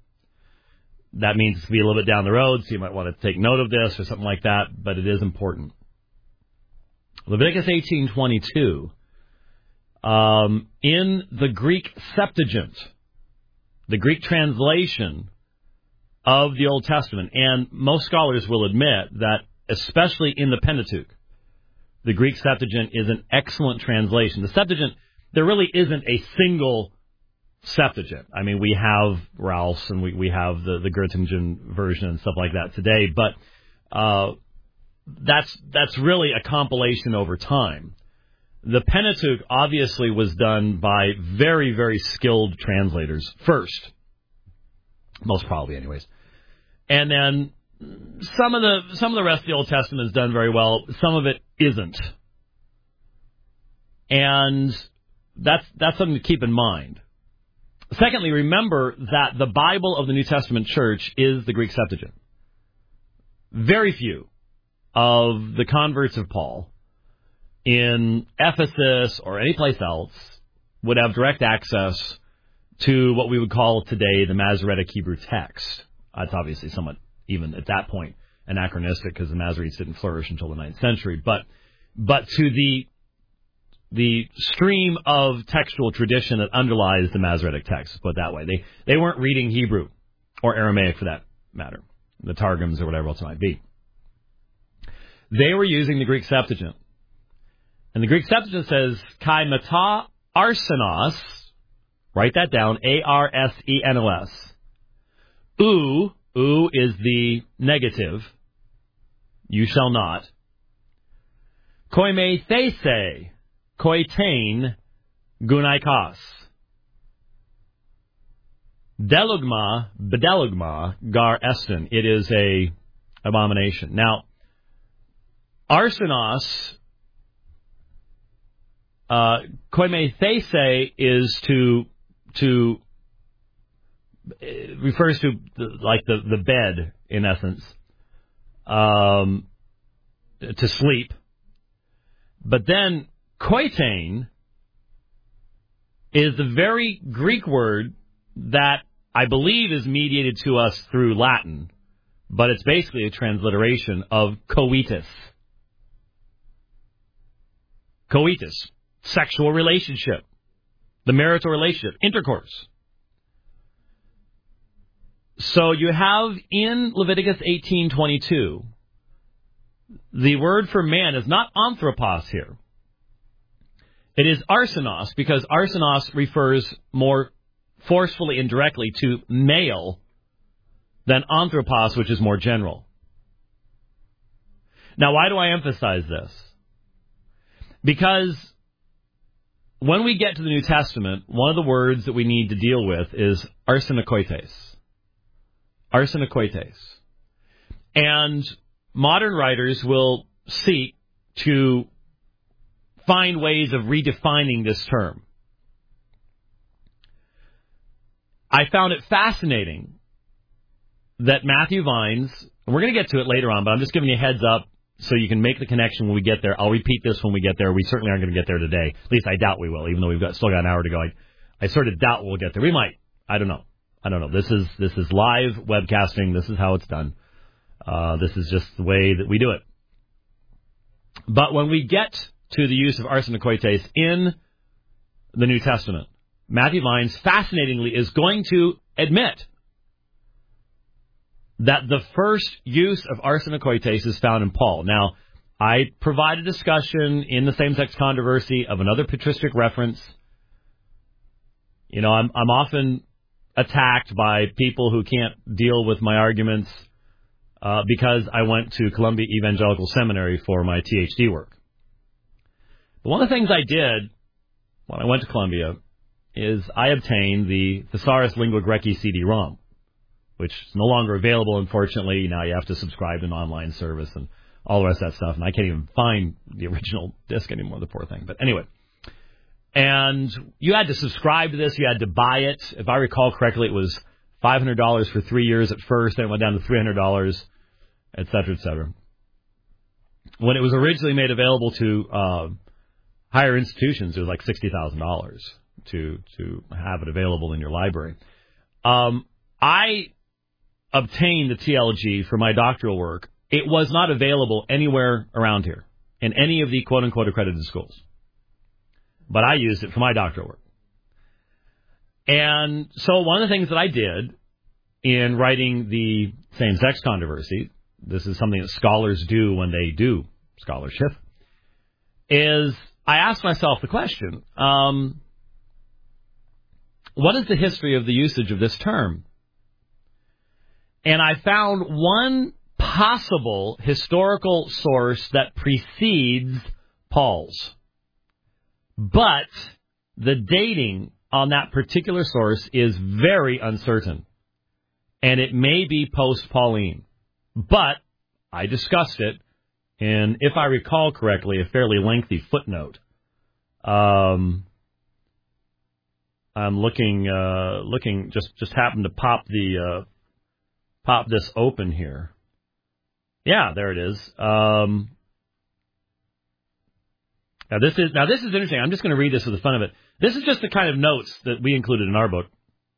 That means it's going to be a little bit down the road, so you might want to take note of this or something like that, but it is important. Leviticus eighteen twenty-two, um, in the Greek Septuagint, the Greek translation of the Old Testament. And most scholars will admit that, especially in the Pentateuch, the Greek Septuagint is an excellent translation. The Septuagint, there really isn't a single Septuagint. I mean, we have Ralph's and we, we have the, the Göttingen version and stuff like that today, but uh, that's that's really a compilation over time. The Pentateuch obviously was done by very, very skilled translators first, most probably anyways. And then some of the some of the rest of the Old Testament is done very well. Some of it isn't. And that's that's something to keep in mind. Secondly, remember that the Bible of the New Testament church is the Greek Septuagint. Very few of the converts of Paul in Ephesus or any place else would have direct access to what we would call today the Masoretic Hebrew text. That's obviously somewhat, even at that point, anachronistic because the Masoretes didn't flourish until the ninth century. But but to the the stream of textual tradition that underlies the Masoretic text, put it that way. They they weren't reading Hebrew or Aramaic for that matter, the Targums or whatever else it might be. They were using the Greek Septuagint. And the Greek Septuagint says, Kai mata arsenos, write that down, A R S E N O S. U, U is the negative, you shall not. Koime these, koitain gunaikos. Delugma, bedelugma, gar estin. It is a abomination. Now, arsenos, uh, koime these is to, to, it refers to the, like the, the bed, in essence, um, to sleep. But then, koitain is the very Greek word that I believe is mediated to us through Latin, but it's basically a transliteration of coitus. Coitus, sexual relationship, the marital relationship, intercourse. So you have in Leviticus eighteen twenty-two, the word for man is not anthropos here. It is arsenos, because arsenos refers more forcefully and directly to male than anthropos, which is more general. Now, why do I emphasize this? Because when we get to the New Testament, one of the words that we need to deal with is arsenokoites. Arsenokoites. And modern writers will seek to find ways of redefining this term. I found it fascinating that Matthew Vines, and we're going to get to it later on, but I'm just giving you a heads up so you can make the connection when we get there. I'll repeat this when we get there. We certainly aren't going to get there today. At least I doubt we will, even though we've got still got an hour to go. I, I sort of doubt we'll get there. We might. I don't know. I don't know. This is this is live webcasting. This is how it's done. Uh, this is just the way that we do it. But when we get to the use of arsenokoites in the New Testament, Matthew Vines, fascinatingly, is going to admit that the first use of arsenokoites is found in Paul. Now, I provide a discussion in the same-sex controversy of another patristic reference. You know, I'm, I'm often attacked by people who can't deal with my arguments uh, because I went to Columbia Evangelical Seminary for my T H D work. But one of the things I did when I went to Columbia is I obtained the Thesaurus Lingua Graeci C D ROM, which is no longer available, unfortunately. Now you have to subscribe to an online service and all the rest of that stuff, and I can't even find the original disc anymore, the poor thing. But anyway, and you had to subscribe to this. You had to buy it. If I recall correctly, it was five hundred dollars for three years at first, then it went down to three hundred dollars, et cetera, et cetera. When it was originally made available to uh, higher institutions, it was like sixty thousand dollars to to have it available in your library. Um, I obtained the T L G for my doctoral work. It was not available anywhere around here in any of the quote-unquote accredited schools. But I used it for my doctoral work. And so one of the things that I did in writing the same-sex controversy, this is something that scholars do when they do scholarship, is I asked myself the question, um, what is the history of the usage of this term? And I found one possible historical source that precedes Paul's. But the dating on that particular source is very uncertain. And it may be post-Pauline. But I discussed it in, if I recall correctly, a fairly lengthy footnote. Um, I'm looking, uh, looking, just, just happened to pop the, uh, pop this open here. Yeah, there it is. Um, now this is, now this is interesting. I'm just going to read this for the fun of it. This is just the kind of notes that we included in our book.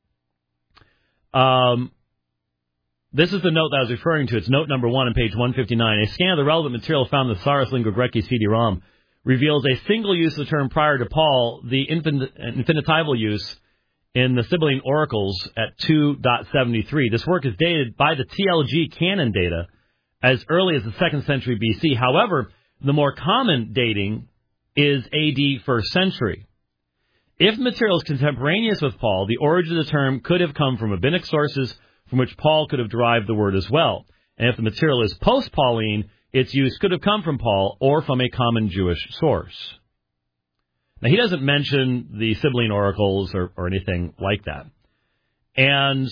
Um, This is the note that I was referring to. It's note number one on page one fifty-nine. A scan of the relevant material found in the Thesaurus Lingua Graecae C D-ROM reveals a single use of the term prior to Paul, the infin- infinitival use in the Sibylline Oracles at two point seventy-three. This work is dated by the T L G canon data as early as the second century B C. However, the more common dating is A D first century. If material is contemporaneous with Paul, the origin of the term could have come from rabbinic sources from which Paul could have derived the word as well. And if the material is post-Pauline, its use could have come from Paul or from a common Jewish source. Now, he doesn't mention the Sibylline Oracles or, or anything like that. And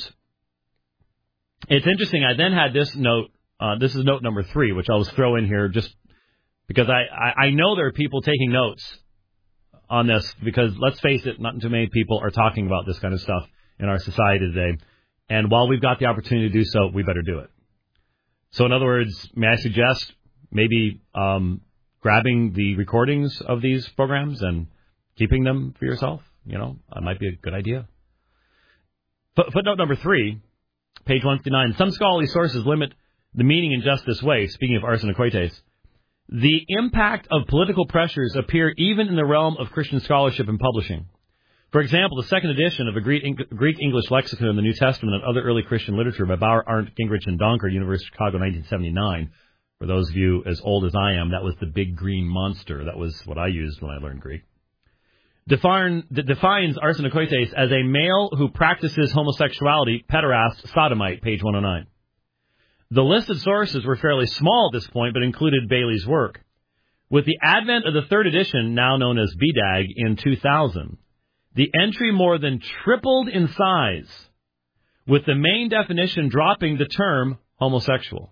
it's interesting, I then had this note, uh, this is note number three, which I'll just throw in here just because I, I, I know there are people taking notes on this because, let's face it, not too many people are talking about this kind of stuff in our society today. And while we've got the opportunity to do so, we better do it. So in other words, may I suggest maybe um, grabbing the recordings of these programs and keeping them for yourself? You know, that might be a good idea. Foot, footnote number three, page one fifty-nine. Some scholarly sources limit the meaning in just this way, speaking of arsen akoites. The impact of political pressures appear even in the realm of Christian scholarship and publishing. For example, the second edition of a Greek-English lexicon in the New Testament and other early Christian literature by Bauer, Arndt, Gingrich, and Donker, University of Chicago, nineteen seventy-nine. For those of you as old as I am, that was the big green monster. That was what I used when I learned Greek. Define, defines arsen akoites as a male who practices homosexuality, pederast, sodomite, page one oh nine. The listed sources were fairly small at this point, but included Bailey's work. With the advent of the third edition, now known as B D A G, in two thousand, the entry more than tripled in size, with the main definition dropping the term homosexual.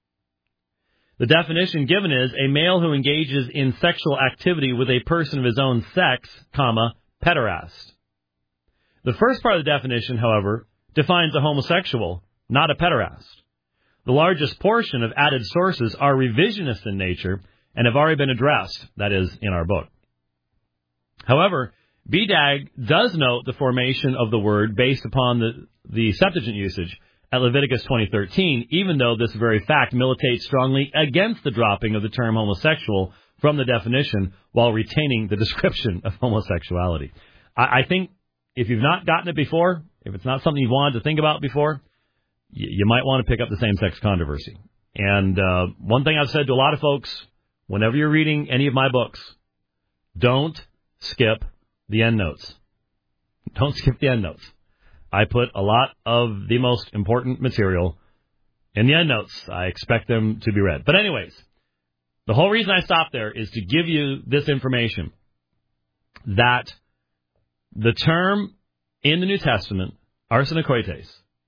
The definition given is a male who engages in sexual activity with a person of his own sex, comma, pederast. The first part of the definition, however, defines a homosexual, not a pederast. The largest portion of added sources are revisionist in nature and have already been addressed, that is, in our book. However, B D A G does note the formation of the word based upon the, the Septuagint usage at Leviticus twenty thirteen, even though this very fact militates strongly against the dropping of the term homosexual from the definition while retaining the description of homosexuality. I, I think if you've not gotten it before, if it's not something you've wanted to think about before, you, you might want to pick up the same-sex controversy. And uh, one thing I've said to a lot of folks, whenever you're reading any of my books, don't skip the endnotes. Don't skip the endnotes. I put a lot of the most important material in the endnotes. I expect them to be read. But anyways, the whole reason I stopped there is to give you this information that the term in the New Testament, arsen akoites,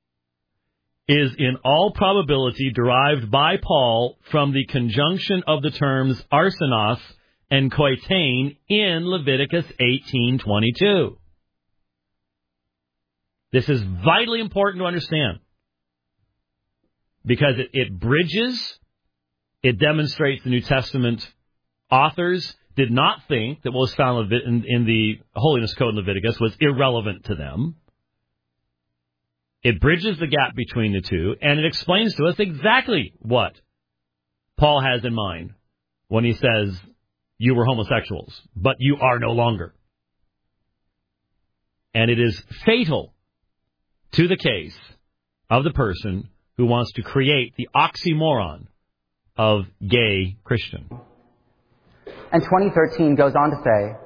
is in all probability derived by Paul from the conjunction of the terms arsenos and koitain in Leviticus eighteen twenty-two. This is vitally important to understand because it, it bridges, it demonstrates the New Testament authors did not think that what was found in, in the Holiness Code in Leviticus was irrelevant to them. It bridges the gap between the two, and it explains to us exactly what Paul has in mind when he says, you were homosexuals, but you are no longer. And it is fatal to the case of the person who wants to create the oxymoron of gay Christian. And twenty thirteen goes on to say,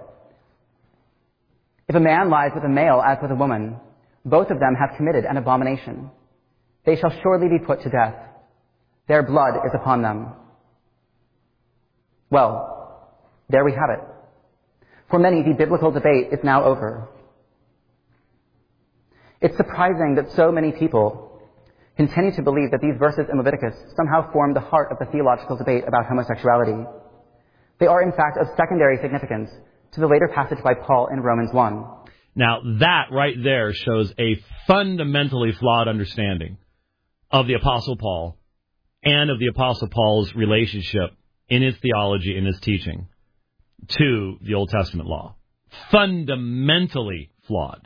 if a man lies with a male as with a woman, both of them have committed an abomination. They shall surely be put to death. Their blood is upon them. Well, there we have it. For many, the biblical debate is now over. It's surprising that so many people continue to believe that these verses in Leviticus somehow form the heart of the theological debate about homosexuality. They are, in fact, of secondary significance to the later passage by Paul in Romans one. Now, that right there shows a fundamentally flawed understanding of the Apostle Paul and of the Apostle Paul's relationship in his theology, in his teaching, to the Old Testament law. Fundamentally flawed.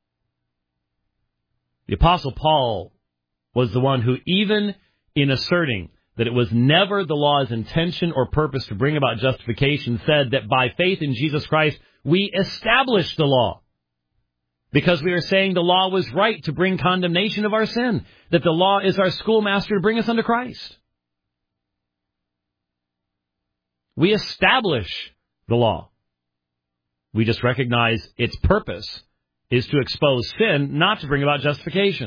The Apostle Paul was the one who, even in asserting that it was never the law's intention or purpose to bring about justification, said that by faith in Jesus Christ, we established the law. Because we are saying the law was right to bring condemnation of our sin, that the law is our schoolmaster to bring us unto Christ. We establish the law. We just recognize its purpose is to expose sin, not to bring about justification.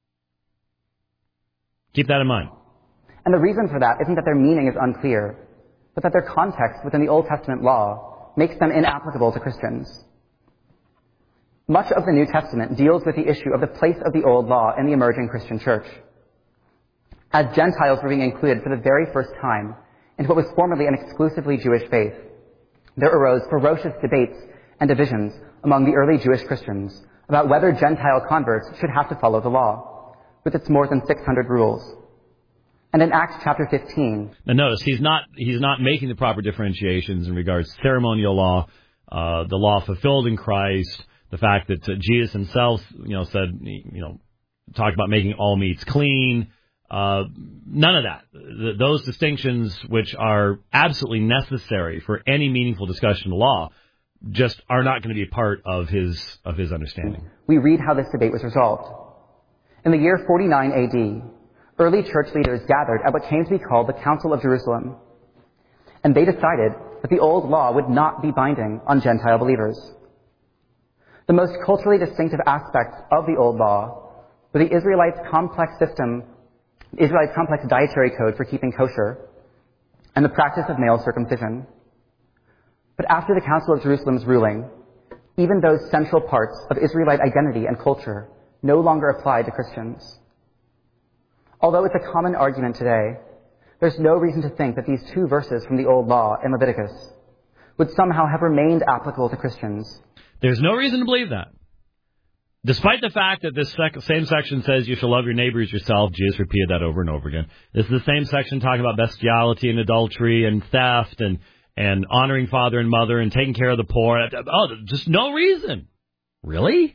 Keep that in mind. And the reason for that isn't that their meaning is unclear, but that their context within the Old Testament law makes them inapplicable to Christians. Much of the New Testament deals with the issue of the place of the old law in the emerging Christian church. As Gentiles were being included for the very first time into what was formerly an exclusively Jewish faith, there arose ferocious debates and divisions among the early Jewish Christians about whether Gentile converts should have to follow the law, with its more than six hundred rules. And in Acts chapter fifteen... Now notice, he's not, he's not making the proper differentiations in regards to ceremonial law, uh, the law fulfilled in Christ, the fact that uh, Jesus himself, you know, said, you know, talked about making all meats clean. Uh, none of that. Th- those distinctions, which are absolutely necessary for any meaningful discussion of law, just are not going to be a part of his of his understanding. We read how this debate was resolved. In the year forty-nine A D, early church leaders gathered at what came to be called the Council of Jerusalem, and they decided that the old law would not be binding on Gentile believers. The most culturally distinctive aspects of the old law were the Israelites' complex system, Israelites' complex dietary code for keeping kosher, and the practice of male circumcision. But after the Council of Jerusalem's ruling, even those central parts of Israelite identity and culture no longer applied to Christians. Although it's a common argument today, there's no reason to think that these two verses from the Old Law in Leviticus would somehow have remained applicable to Christians. There's no reason to believe that. Despite the fact that this sec- same section says you shall love your neighbor as yourself, Jesus repeated that over and over again. This is the same section talking about bestiality and adultery and theft and, and honoring father and mother and taking care of the poor. Oh, just no reason. Really?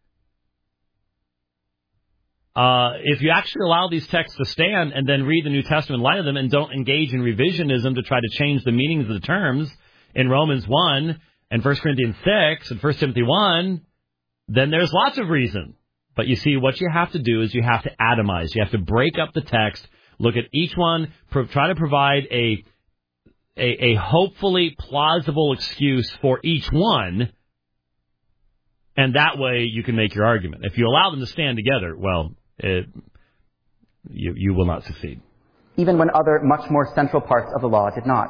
Uh, if you actually allow these texts to stand and then read the New Testament in light of them and don't engage in revisionism to try to change the meanings of the terms in Romans one and First Corinthians six and First Timothy one, then there's lots of reason. But you see, what you have to do is you have to atomize. You have to break up the text, look at each one, pro- try to provide a, a a hopefully plausible excuse for each one, and that way you can make your argument. If you allow them to stand together, well, it, you you will not succeed. Even when other, much more central parts of the law did not.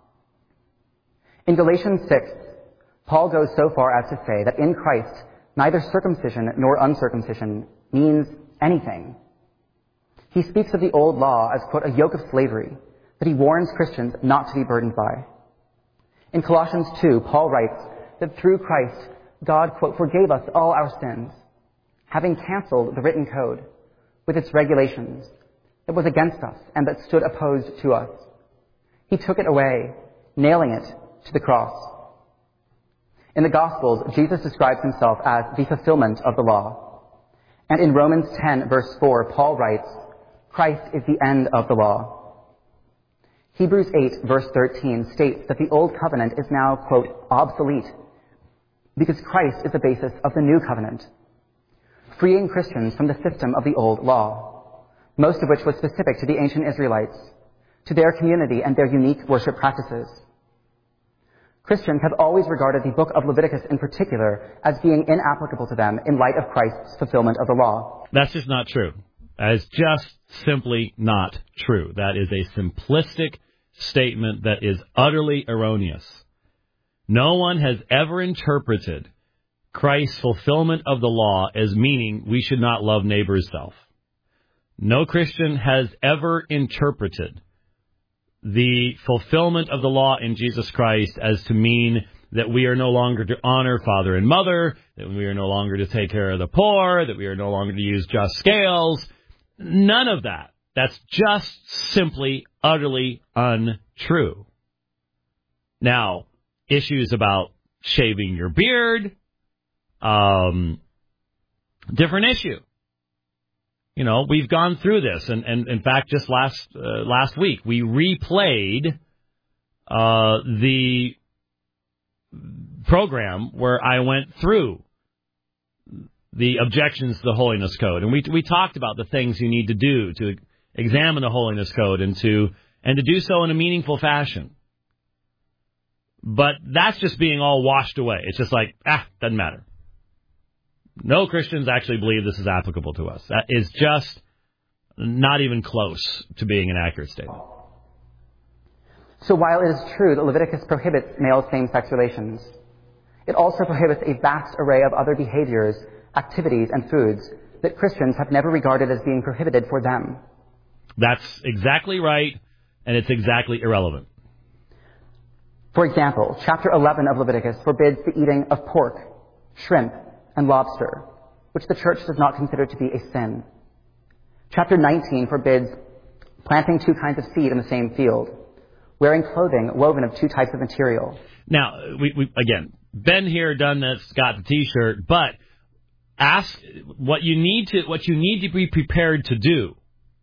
In Galatians six, Paul goes so far as to say that in Christ, neither circumcision nor uncircumcision means anything. He speaks of the old law as, quote, a yoke of slavery that he warns Christians not to be burdened by. In Colossians two, Paul writes that through Christ, God, quote, forgave us all our sins, having canceled the written code with its regulations that was against us and that stood opposed to us. He took it away, nailing it to the cross. In the Gospels, Jesus describes himself as the fulfillment of the law. And in Romans ten, verse four, Paul writes, Christ is the end of the law. Hebrews eight, verse thirteen states that the old covenant is now, quote, obsolete, because Christ is the basis of the new covenant. freeing Christians from the system of the old law, most of which was specific to the ancient Israelites, to their community and their unique worship practices. Christians have always regarded the book of Leviticus in particular as being inapplicable to them in light of Christ's fulfillment of the law. That's just not true. That is just simply not true. That is a simplistic statement that is utterly erroneous. No one has ever interpreted Christ's fulfillment of the law as meaning we should not love neighbor as self. No Christian has ever interpreted the fulfillment of the law in Jesus Christ as to mean that we are no longer to honor father and mother, that we are no longer to take care of the poor, that we are no longer to use just scales. None of that. That's just simply, utterly untrue. Now, issues about shaving your beard, um, different issue. You know, we've gone through this, and, and in fact, just last uh, last week, we replayed uh, the program where I went through the objections to the Holiness Code, and we we talked about the things you need to do to examine the Holiness Code and to and to do so in a meaningful fashion. But that's just being all washed away. It's just like, ah, doesn't matter. No Christians actually believe this is applicable to us. That is just not even close to being an accurate statement. So while it is true that Leviticus prohibits male same-sex relations, it also prohibits a vast array of other behaviors, activities, and foods that Christians have never regarded as being prohibited for them. That's exactly right, and it's exactly irrelevant. For example, chapter eleven of Leviticus forbids the eating of pork, shrimp, and lobster, which the church does not consider to be a sin. Chapter nineteen forbids planting two kinds of seed in the same field, wearing clothing woven of two types of material. Now, we, we again, been here, done this, got the T-shirt, but ask what you need to what you need to be prepared to do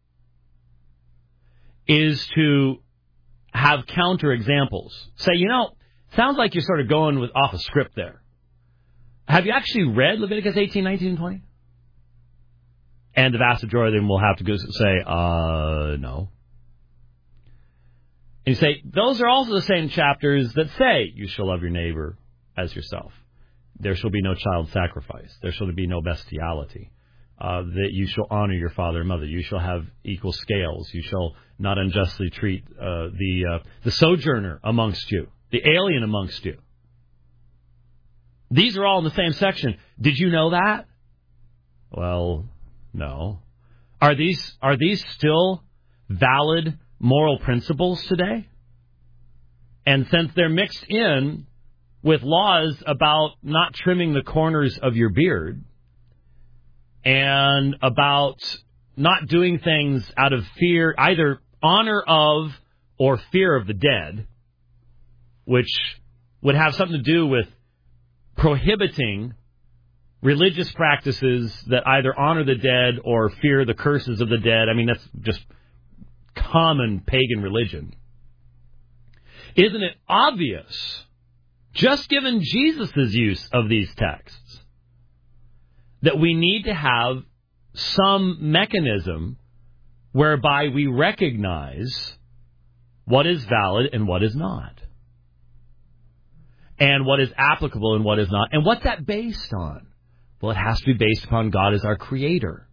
is to have counter examples. Say, you know, sounds like you're sort of going with off a script there. Have you actually read Leviticus eighteen, nineteen, and twenty? And the vast majority of them will have to go say, uh, no. And you say, those are also the same chapters that say you shall love your neighbor as yourself. There shall be no child sacrifice. There shall be no bestiality. Uh, that you shall honor your father and mother. You shall have equal scales. You shall not unjustly treat uh, the uh, the sojourner amongst you, the alien amongst you. These are all in the same section. Did you know that? Well, no. Are these are these still valid moral principles today? And since they're mixed in with laws about not trimming the corners of your beard and about not doing things out of fear, either honor of or fear of the dead, which would have something to do with prohibiting religious practices that either honor the dead or fear the curses of the dead. I mean, that's just common pagan religion. Isn't it obvious, just given Jesus' use of these texts, that we need to have some mechanism whereby we recognize what is valid and what is not, and what is applicable and what is not. And what's that based on? Well, it has to be based upon God as our creator.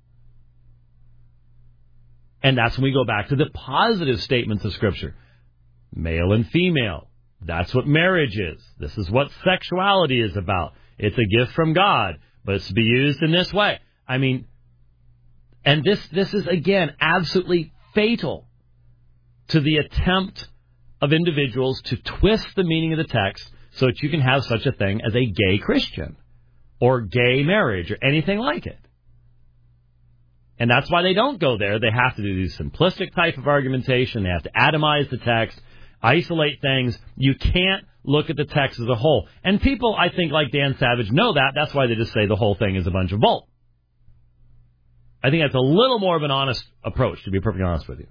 And that's when we go back to the positive statements of Scripture. Male and female. That's what marriage is. This is what sexuality is about. It's a gift from God, but it's to be used in this way. I mean, and this, this is, again, absolutely fatal to the attempt of individuals to twist the meaning of the text so that you can have such a thing as a gay Christian or gay marriage or anything like it. And that's why they don't go there. They have to do this simplistic type of argumentation. They have to atomize the text, isolate things. You can't look at the text as a whole. And people, I think, like Dan Savage, know that. That's why they just say the whole thing is a bunch of bull. I think that's a little more of an honest approach, to be perfectly honest with you,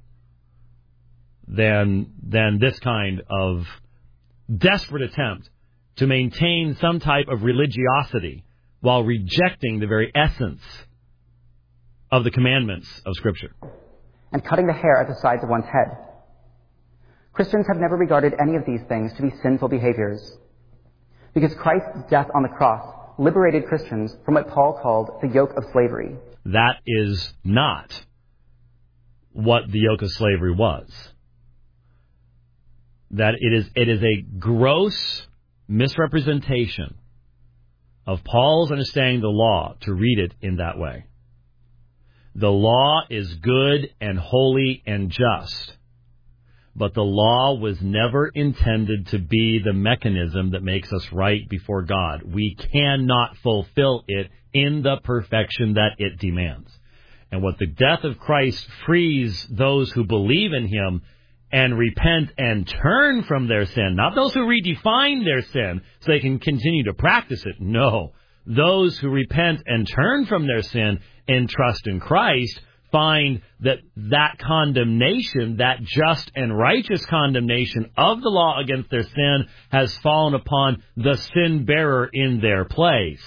than than this kind of desperate attempt to maintain some type of religiosity while rejecting the very essence of the commandments of Scripture. And cutting the hair at the sides of one's head. Christians have never regarded any of these things to be sinful behaviors, because Christ's death on the cross liberated Christians from what Paul called the yoke of slavery. That is not what the yoke of slavery was. That it is it is a gross misrepresentation of Paul's understanding of the law to read it in that way. The law is good and holy and just, but the law was never intended to be the mechanism that makes us right before God. We cannot fulfill it in the perfection that it demands. And what the death of Christ frees those who believe in him and repent and turn from their sin, not those who redefine their sin so they can continue to practice it. No, those who repent and turn from their sin and trust in Christ find that that condemnation, that just and righteous condemnation of the law against their sin has fallen upon the sin bearer in their place.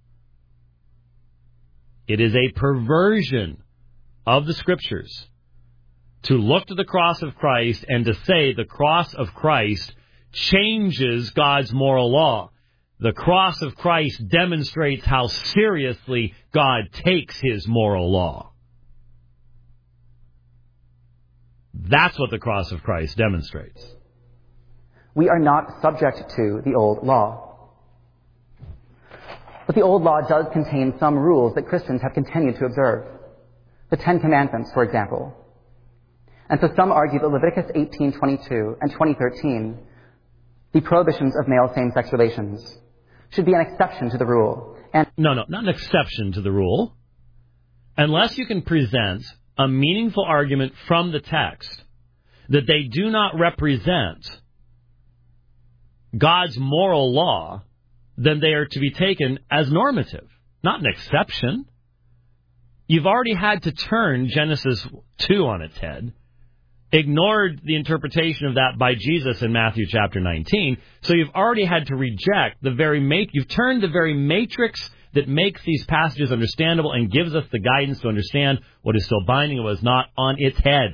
It is a perversion of the Scriptures to look to the cross of Christ and to say the cross of Christ changes God's moral law. The cross of Christ demonstrates how seriously God takes his moral law. That's what the cross of Christ demonstrates. We are not subject to the old law. But the old law does contain some rules that Christians have continued to observe. The Ten Commandments, for example. And so some argue that Leviticus eighteen twenty-two and twenty thirteen, the prohibitions of male same-sex relations, should be an exception to the rule. And no, no, not an exception to the rule. Unless you can present a meaningful argument from the text that they do not represent God's moral law, then they are to be taken as normative, not an exception. You've already had to turn Genesis two on its head, ignored the interpretation of that by Jesus in Matthew chapter nineteen, so you've already had to reject the very mat- you've turned the very matrix that makes these passages understandable and gives us the guidance to understand what is still binding and what is not on its head.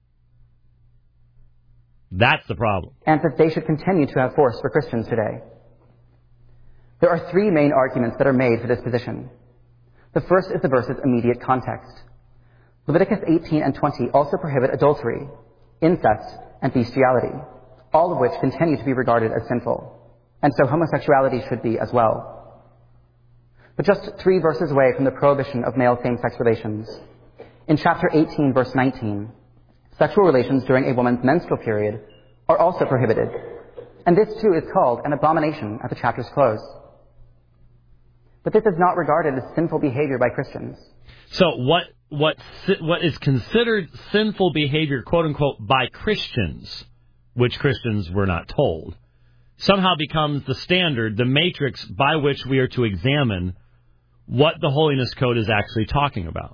That's the problem. And that they should continue to have force for Christians today. There are three main arguments that are made for this position. The first is the verse's immediate context. Leviticus eighteen and twenty also prohibit adultery, incest, and bestiality, all of which continue to be regarded as sinful. And so homosexuality should be as well. But just three verses away from the prohibition of male same-sex relations, in chapter eighteen, verse nineteen, sexual relations during a woman's menstrual period are also prohibited. And this too is called an abomination at the chapter's close. But this is not regarded as sinful behavior by Christians. So what what what is considered sinful behavior, quote unquote, by Christians, which Christians were not told, somehow becomes the standard, the matrix by which we are to examine what the Holiness Code is actually talking about.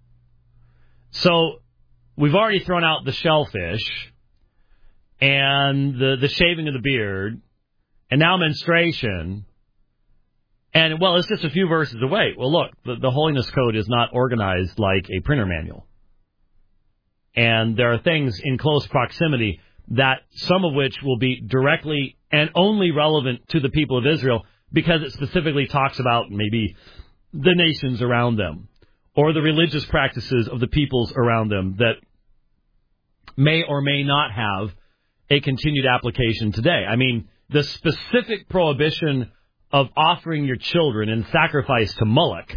So we've already thrown out the shellfish and the, the shaving of the beard and now menstruation. And, well, it's just a few verses away. Well, look, the, the Holiness Code is not organized like a printer manual. And there are things in close proximity that some of which will be directly and only relevant to the people of Israel because it specifically talks about maybe the nations around them or the religious practices of the peoples around them that may or may not have a continued application today. I mean, the specific prohibition of offering your children in sacrifice to Moloch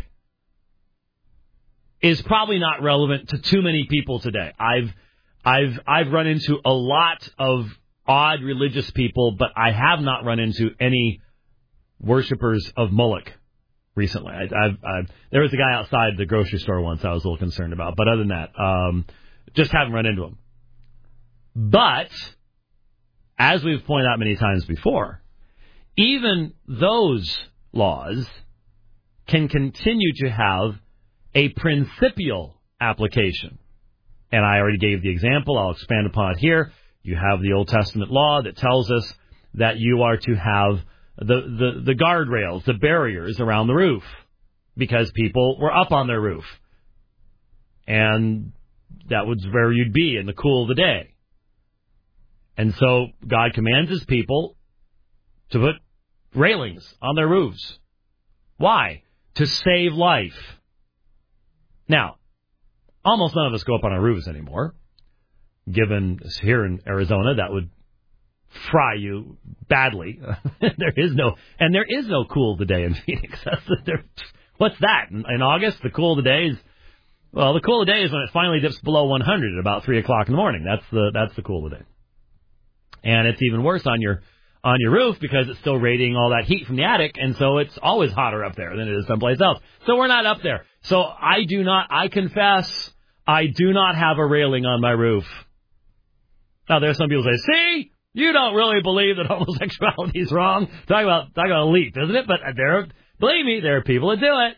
is probably not relevant to too many people today. I've I've I've run into a lot of odd religious people, but I have not run into any worshipers of Moloch recently. I, I've, I've, there was a guy outside the grocery store once I was a little concerned about, but other than that, um, just haven't run into him. But as we've pointed out many times before, even those laws can continue to have a principial application. And I already gave the example. I'll expand upon it here. You have the Old Testament law that tells us that you are to have the, the, the guardrails, the barriers around the roof, because people were up on their roof. And that was where you'd be in the cool of the day. And so God commands his people to put railings on their roofs. Why? To save life. Now, almost none of us go up on our roofs anymore. Given here in Arizona, that would fry you badly. There is no, and there is no cool of the day in Phoenix. That's the, what's that? In, in August, the cool of the day is, well, the cool of the day is when it finally dips below one hundred at about three o'clock in the morning. That's the that's the cool of the day. And it's even worse on your on your roof because it's still radiating all that heat from the attic, and so it's always hotter up there than it is someplace else. So we're not up there. So I do not, I confess, I do not have a railing on my roof. Now, there's some people say, see, you don't really believe that homosexuality is wrong. Talk about, talk about a leap, isn't it? But there, believe me, there are people that do it.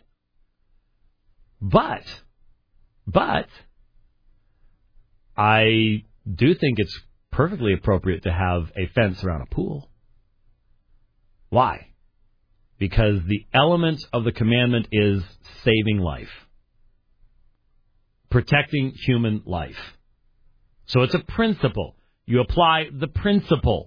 But, but, I do think it's perfectly appropriate to have a fence around a pool. Why? Because the element of the commandment is saving life. Protecting human life. So it's a principle. You apply the principle.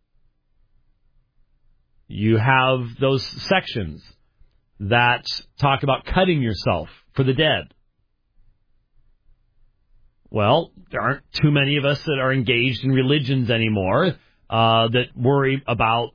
You have those sections that talk about cutting yourself for the dead. Well, there aren't too many of us that are engaged in religions anymore uh, that worry about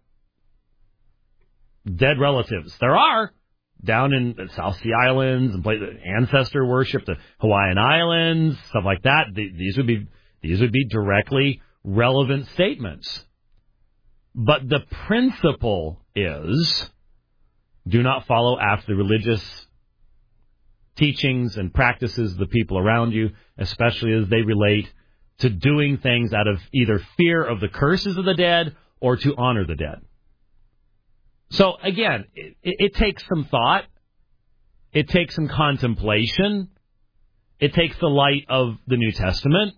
dead relatives. There are down in the South Sea Islands and play the ancestor worship, the Hawaiian Islands, stuff like that. These would be these would be directly relevant statements. But the principle is, do not follow after the religious teachings and practices of the people around you, especially as they relate to doing things out of either fear of the curses of the dead or to honor the dead. So again, it, it takes some thought. It takes some contemplation. It takes the light of the New Testament.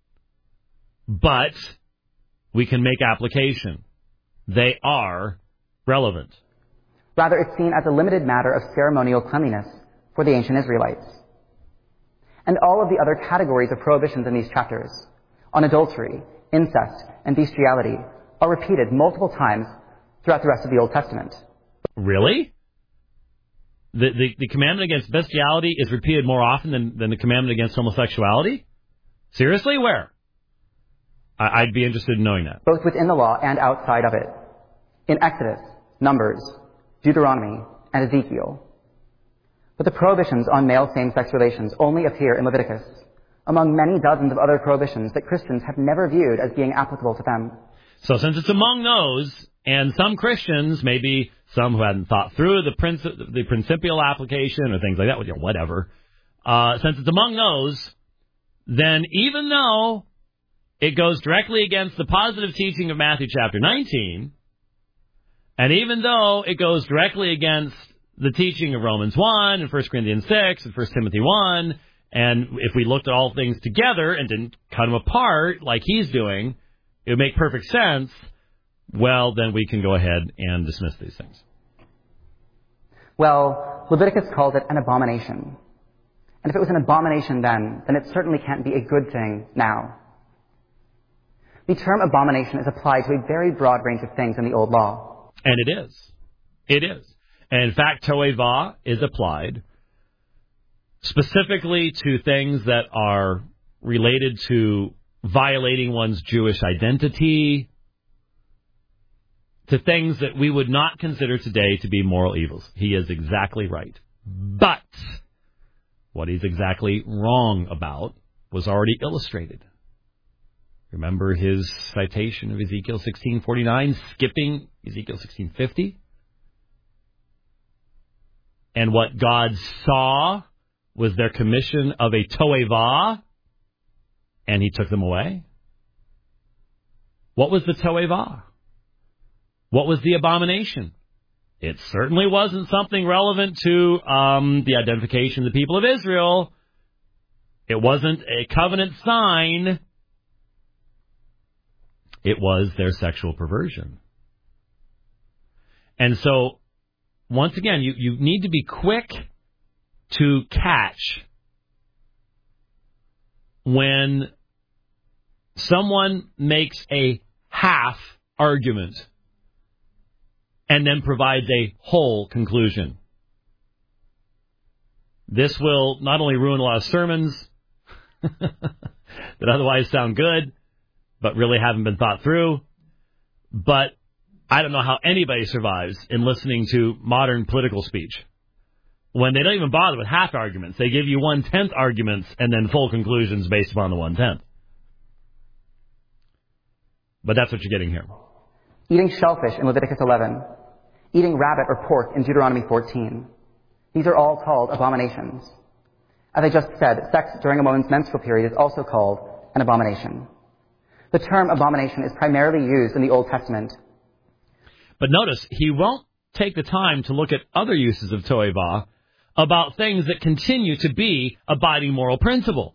But we can make application. They are relevant. Rather, it's seen as a limited matter of ceremonial cleanliness for the ancient Israelites. And all of the other categories of prohibitions in these chapters on adultery, incest, and bestiality are repeated multiple times throughout the rest of the Old Testament. Really? The, the, the commandment against bestiality is repeated more often than, than the commandment against homosexuality? Seriously? Where? I, I'd be interested in knowing that. Both within the law and outside of it. In Exodus, Numbers, Deuteronomy, and Ezekiel. But the prohibitions on male same-sex relations only appear in Leviticus, among many dozens of other prohibitions that Christians have never viewed as being applicable to them. So since it's among those, and some Christians, maybe some who hadn't thought through the princi- the principial application or things like that, you know, whatever, uh, since it's among those, then even though it goes directly against the positive teaching of Matthew chapter nineteen, and even though it goes directly against the teaching of Romans one and First Corinthians six and First Timothy one, and if we looked at all things together and didn't cut them apart like he's doing, it would make perfect sense. Well, then we can go ahead and dismiss these things. Well, Leviticus calls it an abomination. And if it was an abomination then, then it certainly can't be a good thing now. The term abomination is applied to a very broad range of things in the Old Law. And it is. It is. And in fact, toeva is applied specifically to things that are related to violating one's Jewish identity, to things that we would not consider today to be moral evils. He is exactly right. But what he's exactly wrong about was already illustrated. Remember his citation of Ezekiel sixteen forty-nine, skipping Ezekiel sixteen fifty? And what God saw was their commission of a toeva, and he took them away. What was the toeva? What was the abomination? It certainly wasn't something relevant to um, the identification of the people of Israel. It wasn't a covenant sign. It was their sexual perversion. And so, once again, you, you need to be quick to catch when someone makes a half argument and then provides a whole conclusion. This will not only ruin a lot of sermons that otherwise sound good, but really haven't been thought through, but I don't know how anybody survives in listening to modern political speech when they don't even bother with half arguments. They give you one-tenth arguments and then full conclusions based upon the one-tenth. But that's what you're getting here. Eating shellfish in Leviticus eleven. Eating rabbit or pork in Deuteronomy fourteen. These are all called abominations. As I just said, sex during a woman's menstrual period is also called an abomination. The term abomination is primarily used in the Old Testament. But notice, he won't take the time to look at other uses of toeva about things that continue to be abiding moral principles.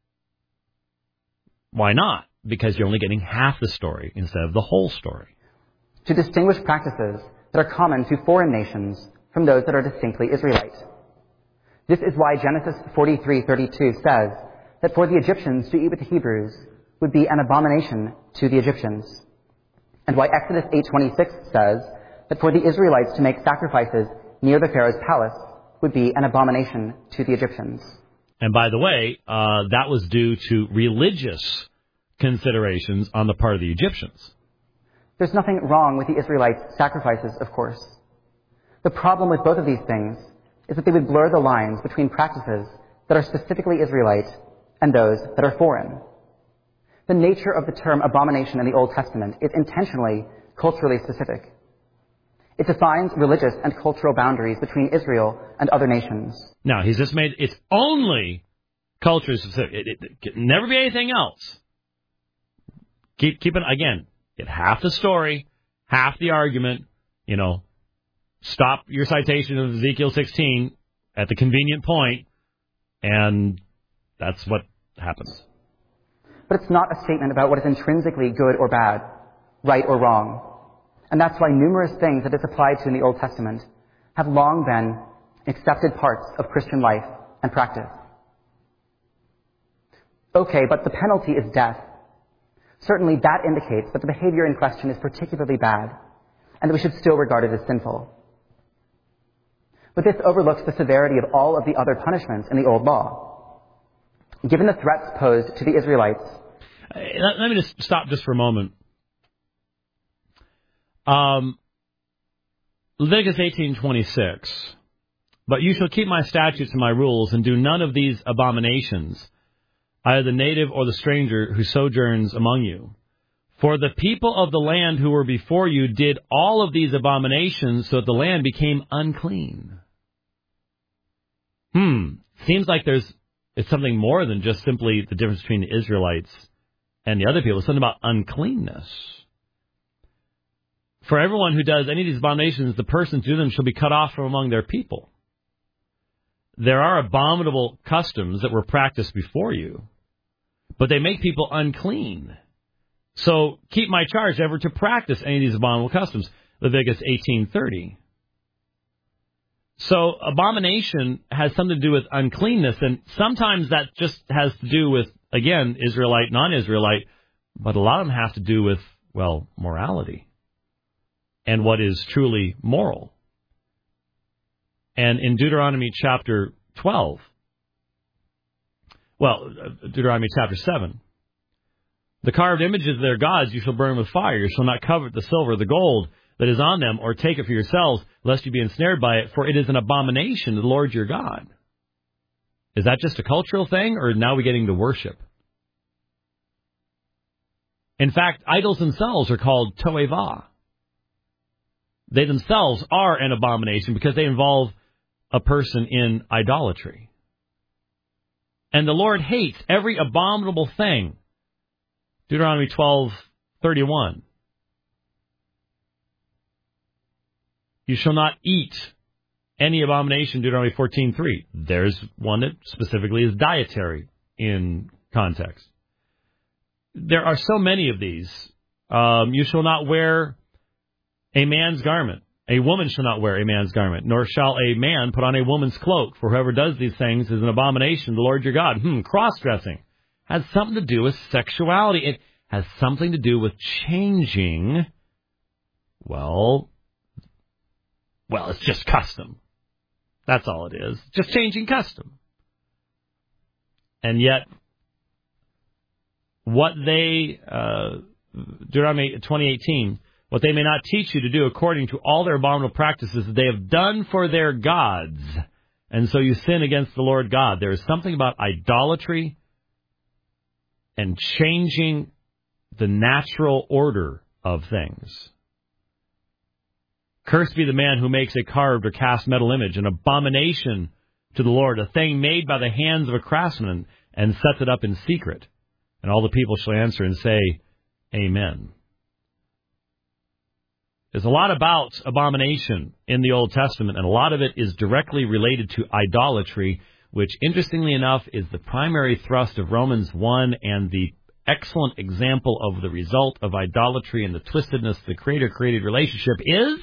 Why not? Because you're only getting half the story instead of the whole story. To distinguish practices that are common to foreign nations from those that are distinctly Israelite. This is why Genesis forty-three thirty-two says that for the Egyptians to eat with the Hebrews would be an abomination to the Egyptians. And why Exodus eight twenty-six says that for the Israelites to make sacrifices near the Pharaoh's palace would be an abomination to the Egyptians. And by the way, uh, that was due to religious considerations on the part of the Egyptians. There's nothing wrong with the Israelites' sacrifices, of course. The problem with both of these things is that they would blur the lines between practices that are specifically Israelite and those that are foreign. The nature of the term abomination in the Old Testament is intentionally culturally specific. It defines religious and cultural boundaries between Israel and other nations. Now, he's just made it's only culturally specific. It, it, it can never be anything else. Keep, keep it, again, get half the story, half the argument, you know, stop your citation of Ezekiel sixteen at the convenient point, and that's what happens. But it's not a statement about what is intrinsically good or bad, right or wrong. And that's why numerous things that it's applied to in the Old Testament have long been accepted parts of Christian life and practice. Okay, but the penalty is death. Certainly that indicates that the behavior in question is particularly bad, and that we should still regard it as sinful. But this overlooks the severity of all of the other punishments in the Old Law. Given the threats posed to the Israelites... Let, let me just stop just for a moment. Um, Leviticus eighteen twenty-six. But you shall keep my statutes and my rules, and do none of these abominations, either the native or the stranger who sojourns among you. For the people of the land who were before you did all of these abominations, so that the land became unclean. Hmm. Seems like there's it's something more than just simply the difference between the Israelites and the other people. It's something about uncleanness. For everyone who does any of these abominations, the persons who do them shall be cut off from among their people. There are abominable customs that were practiced before you, but they make people unclean. So keep my charge ever to practice any of these abominable customs. Leviticus eighteen thirty. So abomination has something to do with uncleanness, and sometimes that just has to do with, again, Israelite, non-Israelite, but a lot of them have to do with, well, morality and what is truly moral. And in Deuteronomy chapter twelve, well, Deuteronomy chapter seven, the carved images of their gods you shall burn with fire. You shall not covet the silver, the gold that is on them, or take it for yourselves, lest you be ensnared by it, for it is an abomination to the Lord your God. Is that just a cultural thing, or now we're getting to worship? In fact, idols themselves are called toeva. They themselves are an abomination because they involve a person in idolatry. And the Lord hates every abominable thing. Deuteronomy twelve thirty-one. You shall not eat any abomination, Deuteronomy fourteen three. There's one that specifically is dietary in context. There are so many of these. Um, you shall not wear a man's garment. A woman shall not wear a man's garment, nor shall a man put on a woman's cloak. For whoever does these things is an abomination to the Lord your God. Hmm, cross-dressing. has something to do with sexuality. It has something to do with changing, well, well, it's just custom. That's all it is. Just changing custom. And yet, what they, uh, Deuteronomy twenty eighteen, what they may not teach you to do according to all their abominable practices that they have done for their gods. And so you sin against the Lord God. There is something about idolatry and changing the natural order of things. Cursed be the man who makes a carved or cast metal image, an abomination to the Lord, a thing made by the hands of a craftsman, and sets it up in secret. And all the people shall answer and say, Amen. There's a lot about abomination in the Old Testament, and a lot of it is directly related to idolatry, which, interestingly enough, is the primary thrust of Romans one and the excellent example of the result of idolatry and the twistedness of the Creator-created relationship is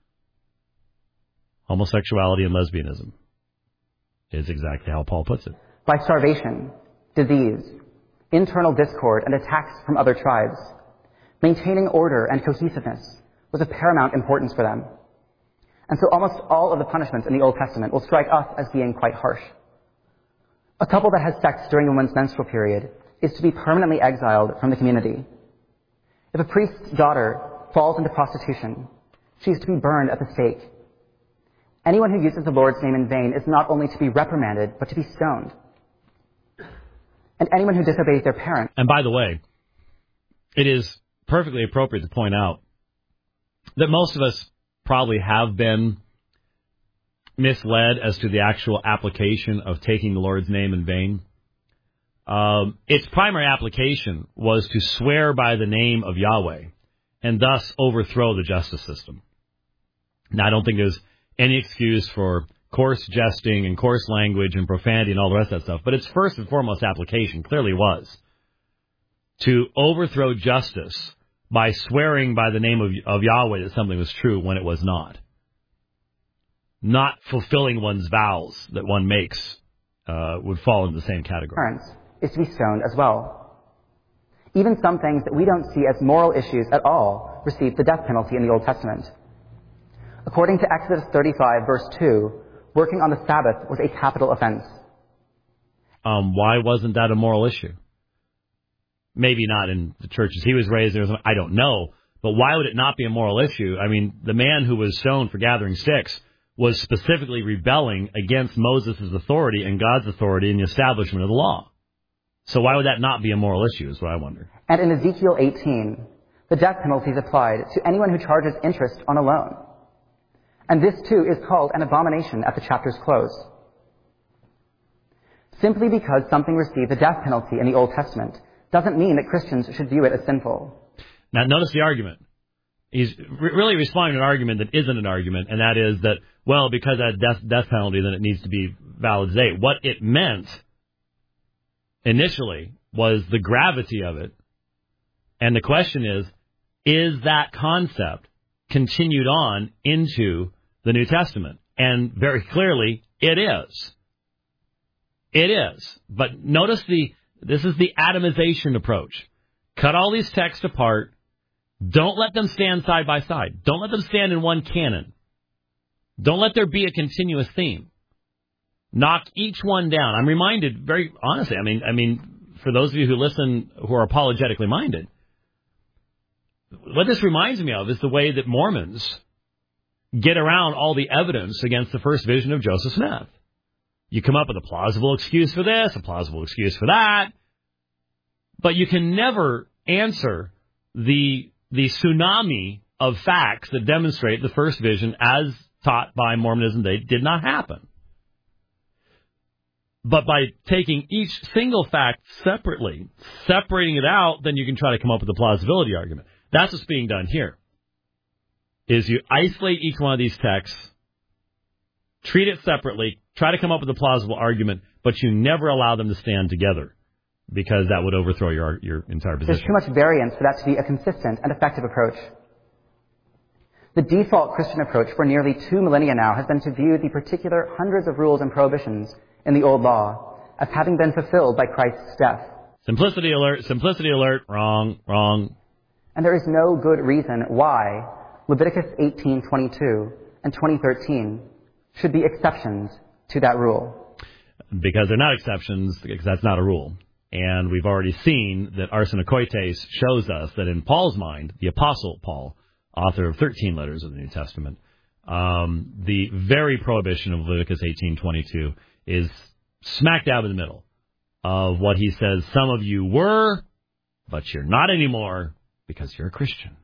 homosexuality and lesbianism, is exactly how Paul puts it. By starvation, disease, internal discord, and attacks from other tribes, maintaining order and cohesiveness was of paramount importance for them. And so almost all of the punishments in the Old Testament will strike us as being quite harsh. A couple that has sex during a woman's menstrual period is to be permanently exiled from the community. If a priest's daughter falls into prostitution, she is to be burned at the stake. Anyone who uses the Lord's name in vain is not only to be reprimanded, but to be stoned. And anyone who disobeys their parent. And by the way, it is perfectly appropriate to point out that most of us probably have been misled as to the actual application of taking the Lord's name in vain. Um, its primary application was to swear by the name of Yahweh and thus overthrow the justice system. Now, I don't think there's any excuse for coarse jesting and coarse language and profanity and all the rest of that stuff, but its first and foremost application clearly was to overthrow justice by swearing by the name of, of Yahweh that something was true when it was not. Not fulfilling one's vows that one makes uh, would fall into the same category. Parents is to be stoned as well. Even some things that we don't see as moral issues at all received the death penalty in the Old Testament. According to Exodus thirty-five, verse two, working on the Sabbath was a capital offense. Um, why wasn't that a moral issue? Maybe not in the churches he was raised in, I don't know. But why would it not be a moral issue? I mean, the man who was stoned for gathering sticks was specifically rebelling against Moses' authority and God's authority in the establishment of the law. So why would that not be a moral issue is what I wonder. And in Ezekiel eighteen, the death penalty is applied to anyone who charges interest on a loan. And this, too, is called an abomination at the chapter's close. Simply because something received the death penalty in the Old Testament doesn't mean that Christians should view it as sinful. Now, notice the argument. He's re- really responding to an argument that isn't an argument, and that is that, well, because that death, death penalty, then it needs to be valid today. What it meant initially was the gravity of it. And the question is, is that concept continued on into the New Testament? And very clearly, it is. It is. But notice the, this is the atomization approach. Cut all these texts apart. Don't let them stand side by side. Don't let them stand in one canon. Don't let there be a continuous theme. Knock each one down. I'm reminded, very honestly, I mean, I mean, for those of you who listen who are apologetically minded, what this reminds me of is the way that Mormons get around all the evidence against the first vision of Joseph Smith. You come up with a plausible excuse for this, a plausible excuse for that, but you can never answer the the tsunami of facts that demonstrate the first vision as taught by Mormonism they did not happen. But by taking each single fact separately, separating it out, then you can try to come up with a plausibility argument. That's what's being done here, is you isolate each one of these texts, treat it separately, try to come up with a plausible argument, but you never allow them to stand together, because that would overthrow your your entire position. There's too much variance for that to be a consistent and effective approach. The default Christian approach for nearly two millennia now has been to view the particular hundreds of rules and prohibitions in the Old Law as having been fulfilled by Christ's death. Simplicity alert, simplicity alert, wrong, wrong. And there is no good reason why Leviticus eighteen twenty-two and twenty thirteen should be exceptions to that rule. Because they're not exceptions, because that's not a rule. And we've already seen that Arsenokoites shows us that in Paul's mind, the Apostle Paul, author of thirteen letters of the New Testament, um, the very prohibition of Leviticus eighteen twenty-two is smack dab in the middle of what he says some of you were, but you're not anymore because you're a Christian.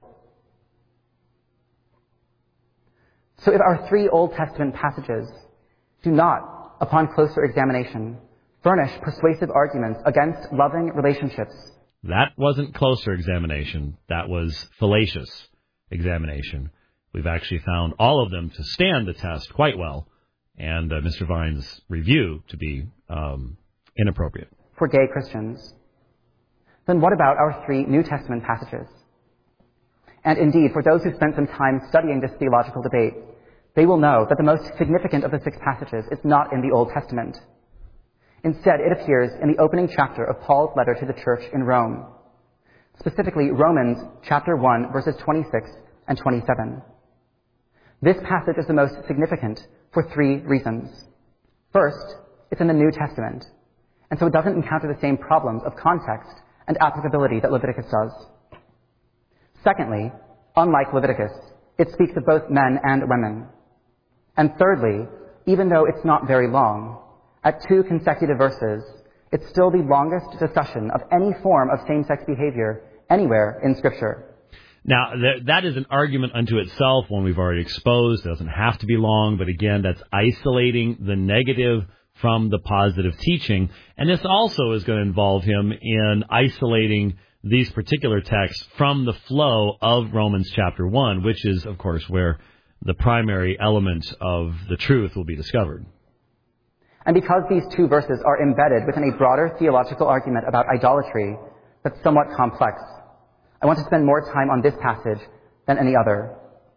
So if our three Old Testament passages do not, upon closer examination, furnish persuasive arguments against loving relationships. That wasn't closer examination. That was fallacious examination. We've actually found all of them to stand the test quite well, and uh, Mister Vine's review to be um, inappropriate. For gay Christians. Then what about our three New Testament passages? And indeed, for those who spent some time studying this theological debate, they will know that the most significant of the six passages is not in the Old Testament. Instead, it appears in the opening chapter of Paul's letter to the church in Rome, specifically Romans chapter one, verses twenty-six and twenty-seven. This passage is the most significant for three reasons. First, it's in the New Testament, and so it doesn't encounter the same problems of context and applicability that Leviticus does. Secondly, unlike Leviticus, it speaks of both men and women. And thirdly, even though it's not very long, at two consecutive verses, it's still the longest discussion of any form of same-sex behavior anywhere in Scripture. Now, th- that is an argument unto itself, one we've already exposed. It doesn't have to be long, but again, that's isolating the negative from the positive teaching. And this also is going to involve him in isolating these particular texts from the flow of Romans chapter one, which is, of course, where the primary element of the truth will be discovered. And because these two verses are embedded within a broader theological argument about idolatry that's somewhat complex, I want to spend more time on this passage than any other.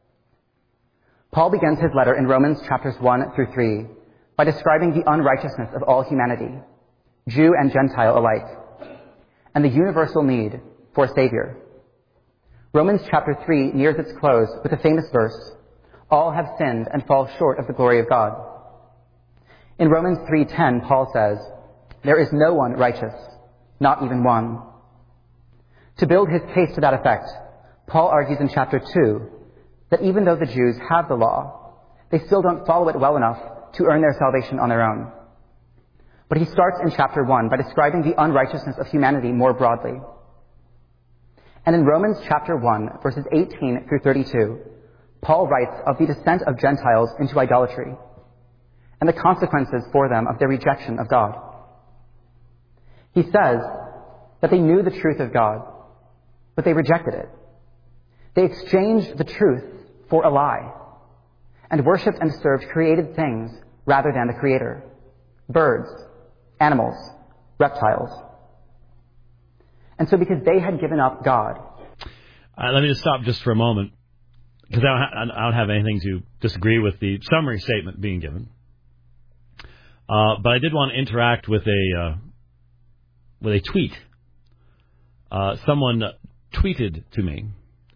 Paul begins his letter in Romans chapters one through three by describing the unrighteousness of all humanity, Jew and Gentile alike, and the universal need for a Savior. Romans chapter three nears its close with the famous verse, "All have sinned and fall short of the glory of God." In Romans three ten, Paul says, "There is no one righteous, not even one." To build his case to that effect, Paul argues in chapter two that even though the Jews have the law, they still don't follow it well enough to earn their salvation on their own. But he starts in chapter one by describing the unrighteousness of humanity more broadly. And in Romans chapter one, verses eighteen through thirty-two, Paul writes of the descent of Gentiles into idolatry and the consequences for them of their rejection of God. He says that they knew the truth of God, but they rejected it. They exchanged the truth for a lie and worshipped and served created things rather than the Creator, birds, animals, reptiles. And so because they had given up God... Uh, let me just stop just for a moment, because I don't, ha- I don't have anything to disagree with the summary statement being given. Uh, but I did want to interact with a uh, with a tweet. Uh, someone tweeted to me,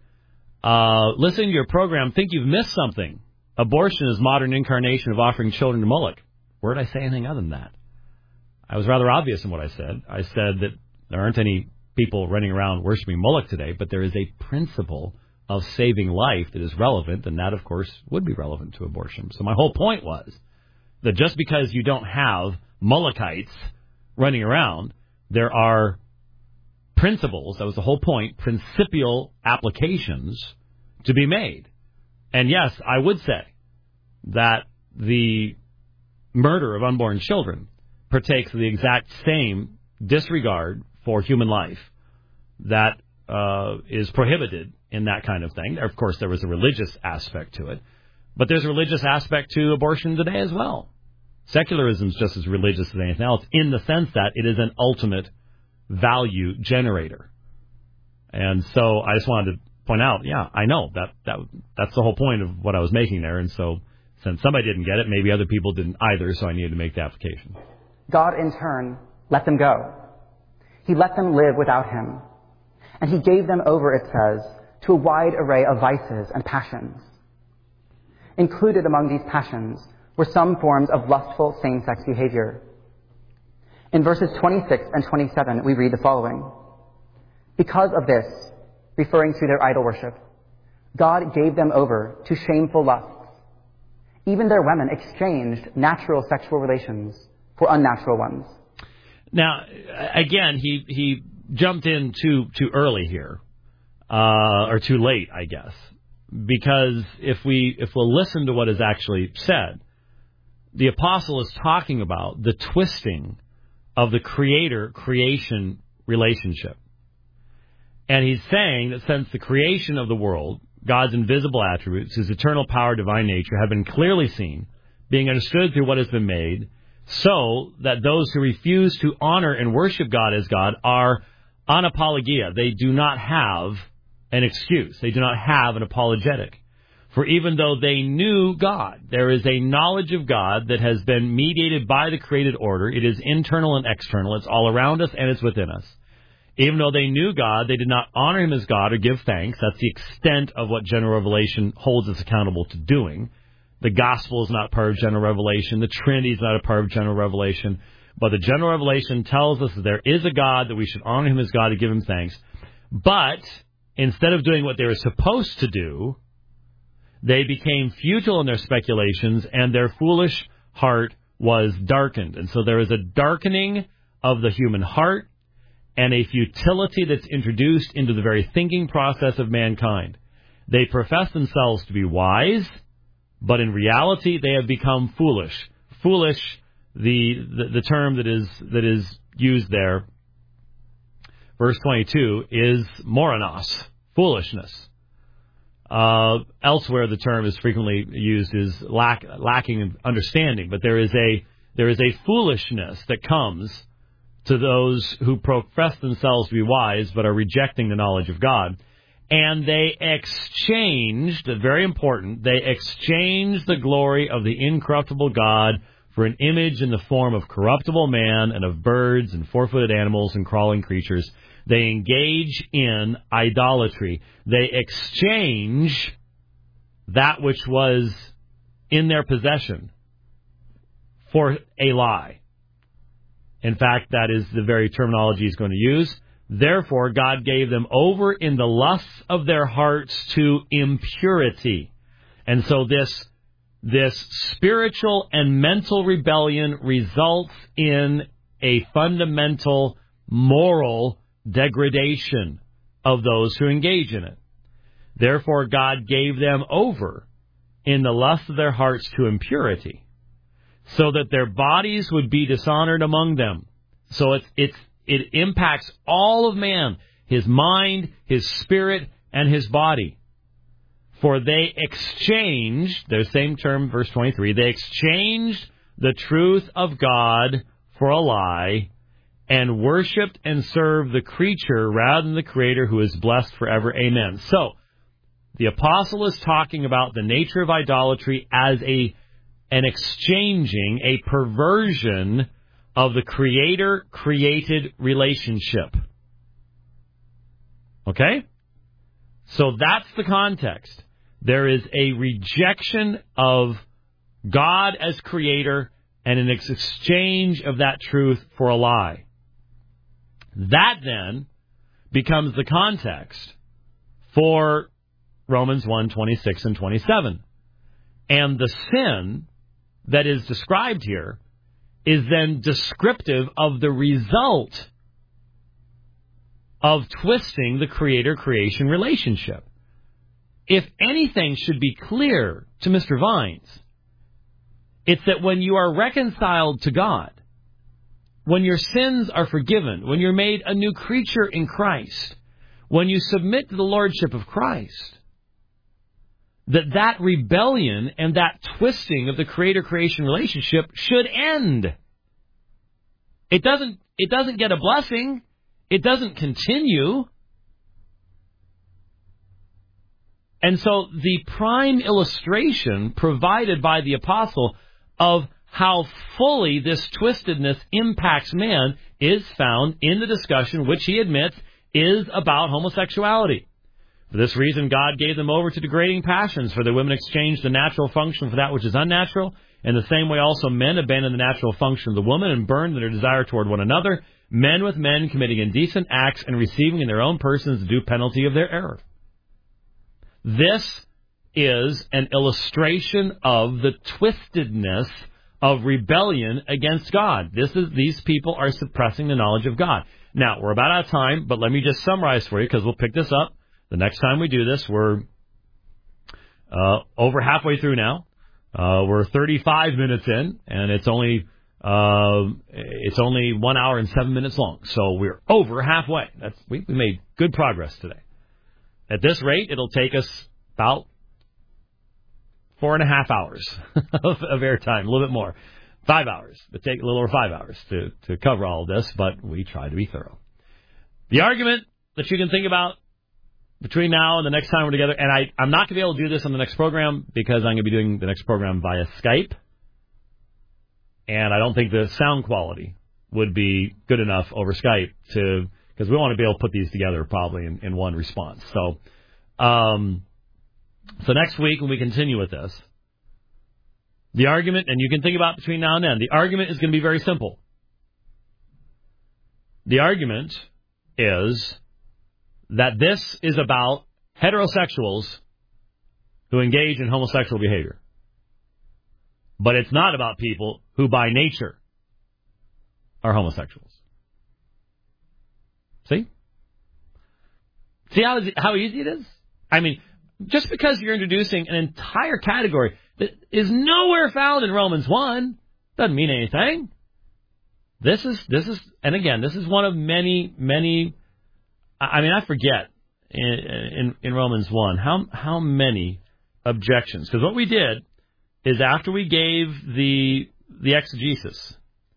uh, listening to your program, think you've missed something. Abortion is modern incarnation of offering children to Moloch. Where did I say anything other than that? I was rather obvious in what I said. I said that there aren't any people running around worshiping Moloch today, but there is a principle of saving life that is relevant, and that, of course, would be relevant to abortion. So my whole point was that just because you don't have Molochites running around, there are principles, that was the whole point, principial applications to be made. And yes, I would say that the murder of unborn children partakes of the exact same disregard for human life that uh, is prohibited in that kind of thing. Of course, there was a religious aspect to it, but there's a religious aspect to abortion today as well. Secularism is just as religious as anything else in the sense that it is an ultimate value generator. And so I just wanted to point out, yeah, I know that, that that's the whole point of what I was making there. And so since somebody didn't get it, maybe other people didn't either, so I needed to make the application. God, in turn, let them go. He let them live without him. And he gave them over, it says, to a wide array of vices and passions. Included among these passions were some forms of lustful same-sex behavior. In verses twenty-six and twenty-seven, we read the following. Because of this, referring to their idol worship, God gave them over to shameful lusts. Even their women exchanged natural sexual relations for unnatural ones. Now, again, he he jumped in too too early here, uh, or too late, I guess, because if we if we'll listen to what is actually said, the apostle is talking about the twisting of the creator-creation relationship. And he's saying that since the creation of the world, God's invisible attributes, his eternal power, divine nature, have been clearly seen, being understood through what has been made, so that those who refuse to honor and worship God as God are anapologia. They do not have an excuse. They do not have an apologetic. For even though they knew God, there is a knowledge of God that has been mediated by the created order. It is internal and external. It's all around us and it's within us. Even though they knew God, they did not honor him as God or give thanks. That's the extent of what general revelation holds us accountable to doing. The gospel is not part of general revelation. The Trinity is not a part of general revelation. But the general revelation tells us that there is a God, that we should honor him as God and give him thanks. But instead of doing what they were supposed to do, they became futile in their speculations, and their foolish heart was darkened. And so there is a darkening of the human heart and a futility that's introduced into the very thinking process of mankind. They profess themselves to be wise, but in reality they have become foolish. Foolish, the, the, the term that is that is used there, verse twenty-two, is moranos, foolishness. Uh, elsewhere, the term is frequently used as lack, lacking in understanding, but there is a there is a foolishness that comes to those who profess themselves to be wise but are rejecting the knowledge of God. And they exchanged, very important, they exchanged the glory of the incorruptible God for an image in the form of corruptible man and of birds and four-footed animals and crawling creatures. They engage in idolatry. They exchange that which was in their possession for a lie. In fact, that is the very terminology he's going to use. Therefore, God gave them over in the lusts of their hearts to impurity. And so this, this spiritual and mental rebellion results in a fundamental moral degradation of those who engage in it. Therefore, God gave them over in the lust of their hearts to impurity, so that their bodies would be dishonored among them. So it's, it's, it impacts all of man, his mind, his spirit, and his body. For they exchanged, the same term, verse twenty-three, they exchanged the truth of God for a lie, and worshipped and served the creature rather than the Creator, who is blessed forever. Amen. So, the apostle is talking about the nature of idolatry as a an exchanging, a perversion of the Creator-created relationship. Okay? So that's the context. There is a rejection of God as Creator and an exchange of that truth for a lie. That then becomes the context for Romans one, twenty-six and twenty-seven. And the sin that is described here is then descriptive of the result of twisting the Creator-creation relationship. If anything should be clear to Mister Vines, it's that when you are reconciled to God, when your sins are forgiven, when you're made a new creature in Christ, when you submit to the Lordship of Christ, that that rebellion and that twisting of the Creator-creation relationship should end. It doesn't, it doesn't get a blessing. It doesn't continue. And so the prime illustration provided by the apostle of how fully this twistedness impacts man is found in the discussion, which he admits is about homosexuality. For this reason, God gave them over to degrading passions, for the women exchanged the natural function for that which is unnatural. In the same way also men abandoned the natural function of the woman and burned their desire toward one another, men with men committing indecent acts and receiving in their own persons the due penalty of their error. This is an illustration of the twistedness of rebellion against God. This is These people are suppressing the knowledge of God. Now, we're about out of time, but let me just summarize for you, because we'll pick this up the next time we do this. We're uh, over halfway through now. Uh, we're thirty-five minutes in, and it's only uh, it's only one hour and seven minutes long. So we're over halfway. That's we, we made good progress today. At this rate, it'll take us about four and a half hours of, of airtime, a little bit more. Five hours. It'll take a little over five hours to, to cover all of this, but we try to be thorough. The argument that you can think about between now and the next time we're together, and I, I'm not going to be able to do this on the next program because I'm going to be doing the next program via Skype, and I don't think the sound quality would be good enough over Skype to, because we want to be able to put these together probably in, in one response. So, um, so next week when we continue with this, the argument, and you can think about between now and then, the argument is going to be very simple. The argument is that this is about heterosexuals who engage in homosexual behavior. But it's not about people who by nature are homosexuals. See? See how, how easy it is? I mean, just because you're introducing an entire category that is nowhere found in Romans one doesn't mean anything. This is, this is, and again, this is one of many, many, I mean, I forget in, in, in Romans one how how many objections. Because what we did is after we gave the the exegesis,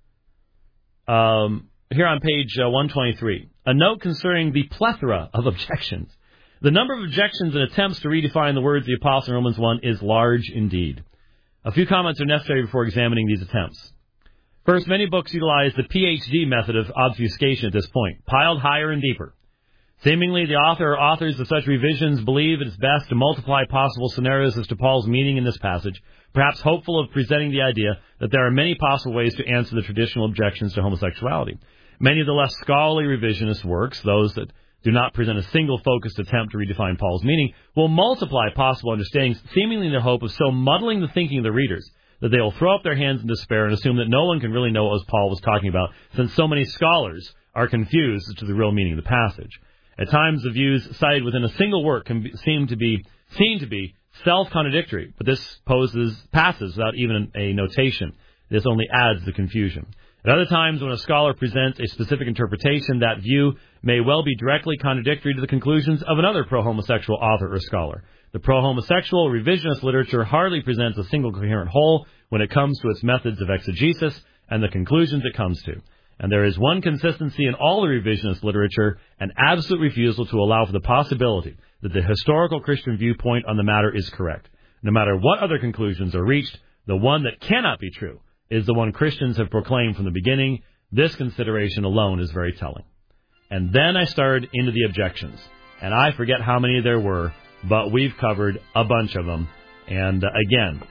um, here on page uh, one twenty-three, a note concerning the plethora of objections. The number of objections and attempts to redefine the words of the apostle in Romans one is large indeed. A few comments are necessary before examining these attempts. First, many books utilize the P H D method of obfuscation at this point, piled higher and deeper. Seemingly, the author or authors of such revisions believe it is best to multiply possible scenarios as to Paul's meaning in this passage, perhaps hopeful of presenting the idea that there are many possible ways to answer the traditional objections to homosexuality. Many of the less scholarly revisionist works, those that do not present a single focused attempt to redefine Paul's meaning, will multiply possible understandings, seemingly in the hope of so muddling the thinking of the readers that they will throw up their hands in despair and assume that no one can really know what Paul was talking about, since so many scholars are confused as to the real meaning of the passage. At times, the views cited within a single work can be, seem to be seen to be self-contradictory, but this poses passes without even a notation. This only adds the confusion. At other times, when a scholar presents a specific interpretation, that view may well be directly contradictory to the conclusions of another pro-homosexual author or scholar. The pro-homosexual revisionist literature hardly presents a single coherent whole when it comes to its methods of exegesis and the conclusions it comes to. And there is one consistency in all the revisionist literature, an absolute refusal to allow for the possibility that the historical Christian viewpoint on the matter is correct. No matter what other conclusions are reached, the one that cannot be true is the one Christians have proclaimed from the beginning. This consideration alone is very telling. And then I started into the objections. And I forget how many there were, but we've covered a bunch of them. And uh, again,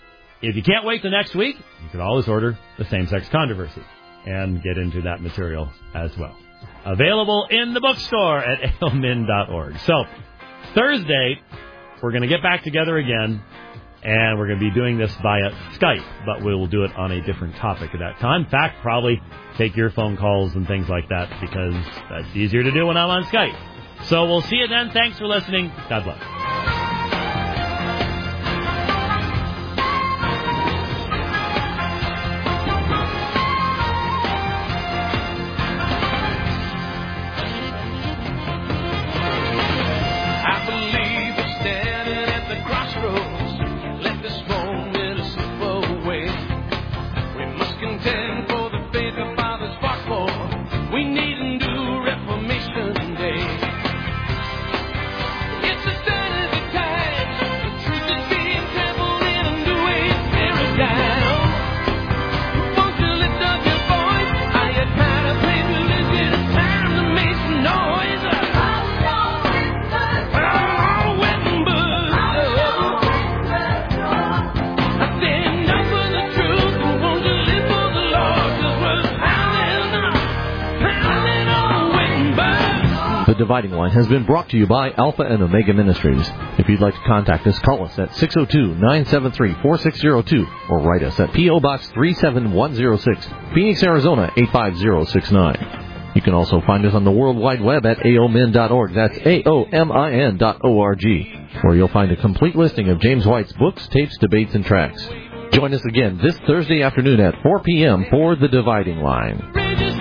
if you can't wait till next week, you can always order the Same-Sex Controversy and get into that material as well. Available in the bookstore at ailmin dot org. So, Thursday, we're going to get back together again, and we're going to be doing this via Skype, but we'll do it on a different topic at that time. In fact, probably take your phone calls and things like that, because that's easier to do when I'm on Skype. So we'll see you then. Thanks for listening. God bless. We need a new Reformation Day. It's a stand Dividing Line has been brought to you by Alpha and Omega Ministries. If you'd like to contact us, call us at six oh two, nine seven three, four six oh two or write us at P O. Box three seven one oh six, Phoenix, Arizona eight five zero six nine. You can also find us on the World Wide Web at A O M I N dot org. That's A O M I N dot O R G, where you'll find a complete listing of James White's books, tapes, debates, and tracts. Join us again this Thursday afternoon at four p.m. for The Dividing Line.